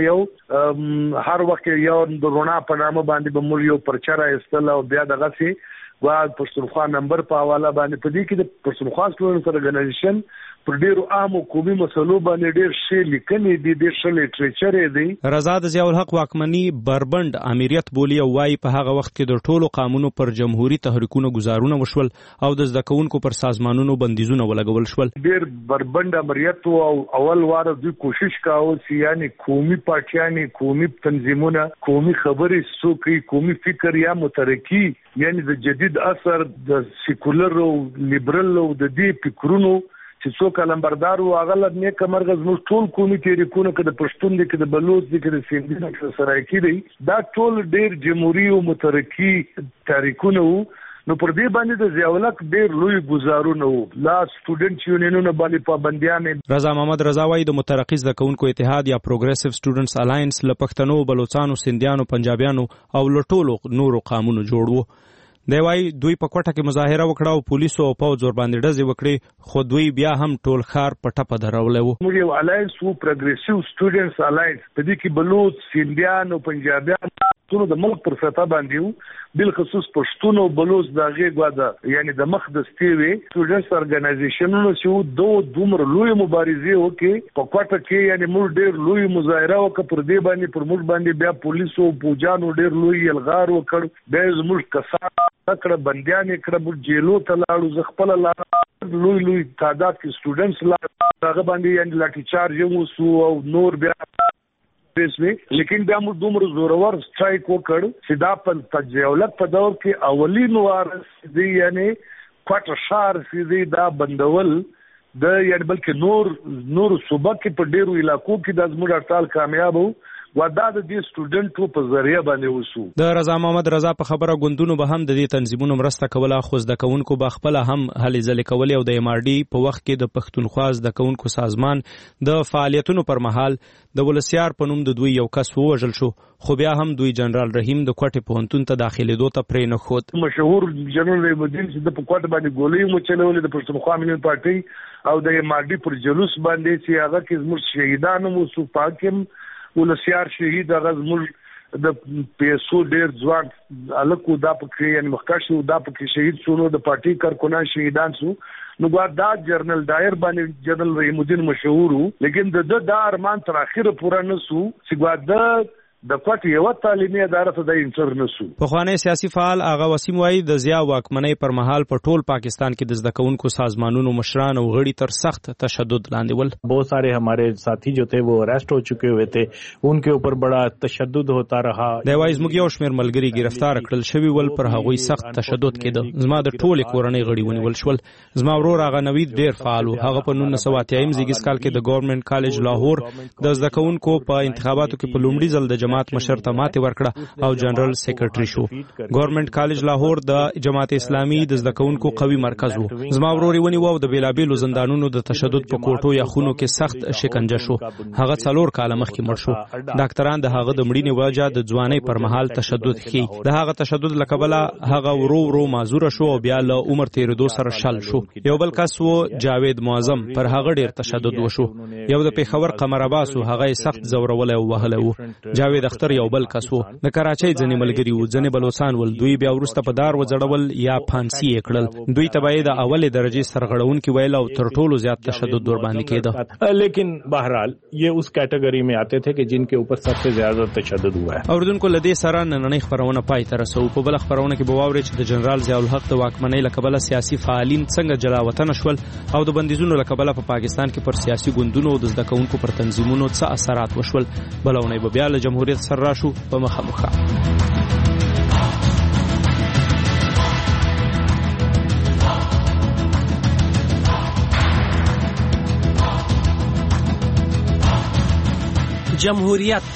یو هر وخت یو د رونا په نامه باندې به موږ یو پرچا راستل او بیا دغه سي وا پښتونخوا نمبر په حواله باندې په دې کې د پښتونخوا سټوډنټس ارګنایزیشن پر ډیرو عامو قومي مسلو باندې ډیر شی لیکنې دي، ډیر شی لیټریچر دی. رضا د ضیاء الحق واکمنی بربند امریت بولی او وايي په هغه وخت کې د ټولو قانونو پر جمهوریت تحریکونو گزارونه وشول او د زدکونکو پر سازمانونو بندیزونه ولګول شول. ډیر بربند امریت او اول واره دوی کوشش کاوه چې یعنی قومي پارټیانې، قومي تنظیمونه، قومي خبرې څوک قومي فکر یا مترقی یعنی د جدید اثر د سیکولر او لیبرل او د دې فکرونو چې څوک لمبردار او اغلب نیک مرغز نو ټول قومي تحریکونه کې د پښتون دي کې د بلوچ دي کې د سیندي کې د سرایکی دي دا ټول ډیر جمهوریت او مترقی تحریکونه وو. نو پر دې باندې د ضیاء الحق ډیر لوی گزارونه وو. لا سټوډنټ یونینونو باندې پابندیان. رضا محمد رضا وايي د مترقی زدکونکو اتحاد یا پروګریسیو سټوډنټس الاینس له پښتنو، بلوچستانو، سندیانو، پنجابیانو او لټولو نورو قامونو جوړ وو. دی وايي دوی په کوټه کې مظاهره وکړه او پولیسو او پوځ ور باندې ډزې وکړې خو دوی بیا هم ټول ښار په ټپه درولې وو. موږ یو الاینس وو پروګریسیو سټوډنټس الاینس په دې کې بلوچ سیندیان او پنجابیان ټول د ملک پر سطح باندې وو بل خصوص پښتون او بلوچ دغه غواده یعنی د مخ د ستیوي سټوډنټس ارګنایزیشنونو چې دومره لوی مبارزه وکړي په کوټه کې یعنی موږ ډېر لوی مظاهره وکړه پر دې باندې پر موږ باندې بیا پولیسو پوجانو ډېر لوی الغار وکړ به زموږ کسان تکړه بنديان کړه موږ جیلو ته لاړو خپل لوی تعداد کې سټوډنټس هغه باندې یعنی لاټي چارج وسو او نور بیا لیکن بیا موږ دومره زورور سټرایک وکړ چې دا په تجاوزات په دور کې اولین وارث دی یعنی کوټه شهر چې دا بندول د یعنی بلکې نور صوبه کې په ډیرو علاقو کې د زموږ هړتال کامیاب وو ودا د دې سټوډنټو په ذریعہ باندې وسو. د رضا محمد رضا په خبره غوندونو به هم د دې تنظیمونو مرسته کوله خو زده کوونکو به خپل هم هلې ځلې کولې او د ام ار ډي په وخت کې د پښتونخوا زده کوونکو سازمان د فعالیتونو پر مهال د ولسیار په نوم د دوی یو کس ووژل شو خو بیا هم دوی جنرال رحیم د کوټې پوهنتون ته داخلېدو ته پرې نه ښود. مشهور جنرال رحیم الدین چې د کوټه باندې ګولۍ مو چلولې د پښتونخوا ملي پارټي او د ام ار ډي پر جلوس باندې چې هغه کې زموږ شهیدان مو سو پاکم ولسیار شهید هغه زموږ د پیسو ډیر ځوان الکو دا پکې یعنی مخکښ دا پکې شهید شونو د پارټي کارکونان شهیدان سو نو دا جنرال دایر باندې جنرال رحیم الدین مشهور لیکن د ارمان تر اخره پورا نسو چې دا د کوټې یو تعلیمي اداره ته د انټر نسو. په خواني سیاسي فعال آغا وسیم وای د زیا واکمنۍ پر مهال په ټول پاکستان کې د زده کوونکو سازمانونو مشران او غړي تر سخت تشدد لاندې ول. बहुत सारे हमारे साथी जो थे वो अरेस्ट हो चुके हुए थे उनके ऊपर बड़ा तशद्दुद होता रहा. د وای زموږ یو شمېر ملګری گرفتار کړل شوی ول پر هغوی سخت تشدد کېده. زما د ټولې کورنۍ غړي ونیول شول. زما ورور آغا نوید ډیر فعال و. هغه په 1980 زیږیز کال کې د ګورنمنت کالج لاهور د زده کوونکو په انتخاباتو کې په لومړي ځل د جماعت مشر ته ماته ورکړه او جنرال سیکریټري شو. ګورنمنت کالج لاهور د جماعت اسلامي د زده کوونکو قوي مرکز وو. زما ورور ونیو د بیلابیلو زندانونو د تشدد په کوټو یا خونو کې سخت شکنجه شو. هغه 4 کال مخکې مړ شو. ډاکټران د هغه د مړینې وجه د ځوانۍ پر مهال تشدد خي. د هغه تشدد لکبله هغه ورو معذور شو او بیا له عمر تیرېدو سره شل شو. یو بل کس وو جاوید معظم پر هغه ډیر تشدد وشو. یو د پیښور قمر عباس هغه سخت زورول او وهله وو. جاوید اختر یو بل کس وو. د کراچۍ ځنې ملګری وو ځنې بلوچستان ول دوی بیا ورسته په دار وځړول یا پانسی کړل. دوی تبعید د اولې درجه سرغړون کې ویل او تر ټولو زیات تشدد ور باندې کېده. لیکن بہرحال یہ اس کیٹیگری میں آتے تھے کہ جن کے اوپر سب سے زیادہ تشدد ہوا ہے. اوردونکو لدی سره نننۍ خبرونه پای ته رسو. په بل خبرونه کې به واوري چې د جنرال ضیاء الحق د واکمنۍ لکبله سیاسي فعالین څنګه جلا وطن شول او د بندیزونو لکبله په پاکستان کې پر سیاسي ګوندونو او د زده کوونکو پر تنظیمونو څه اثرات وشول. بلونه به بیا له جمهوریت سره راشو په مخامخه. جمهوریت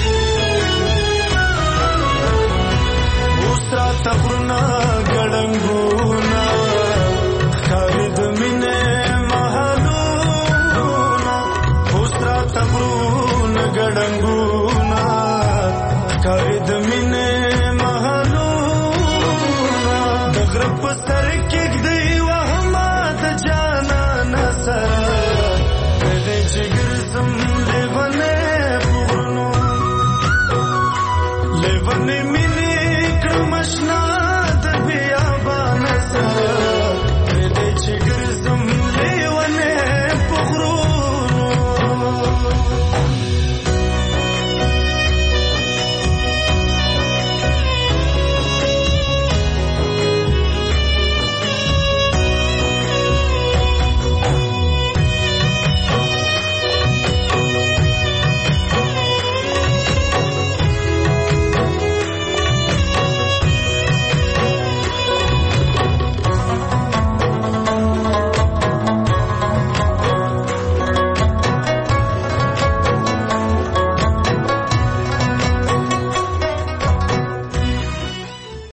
تفرنا گڑنگو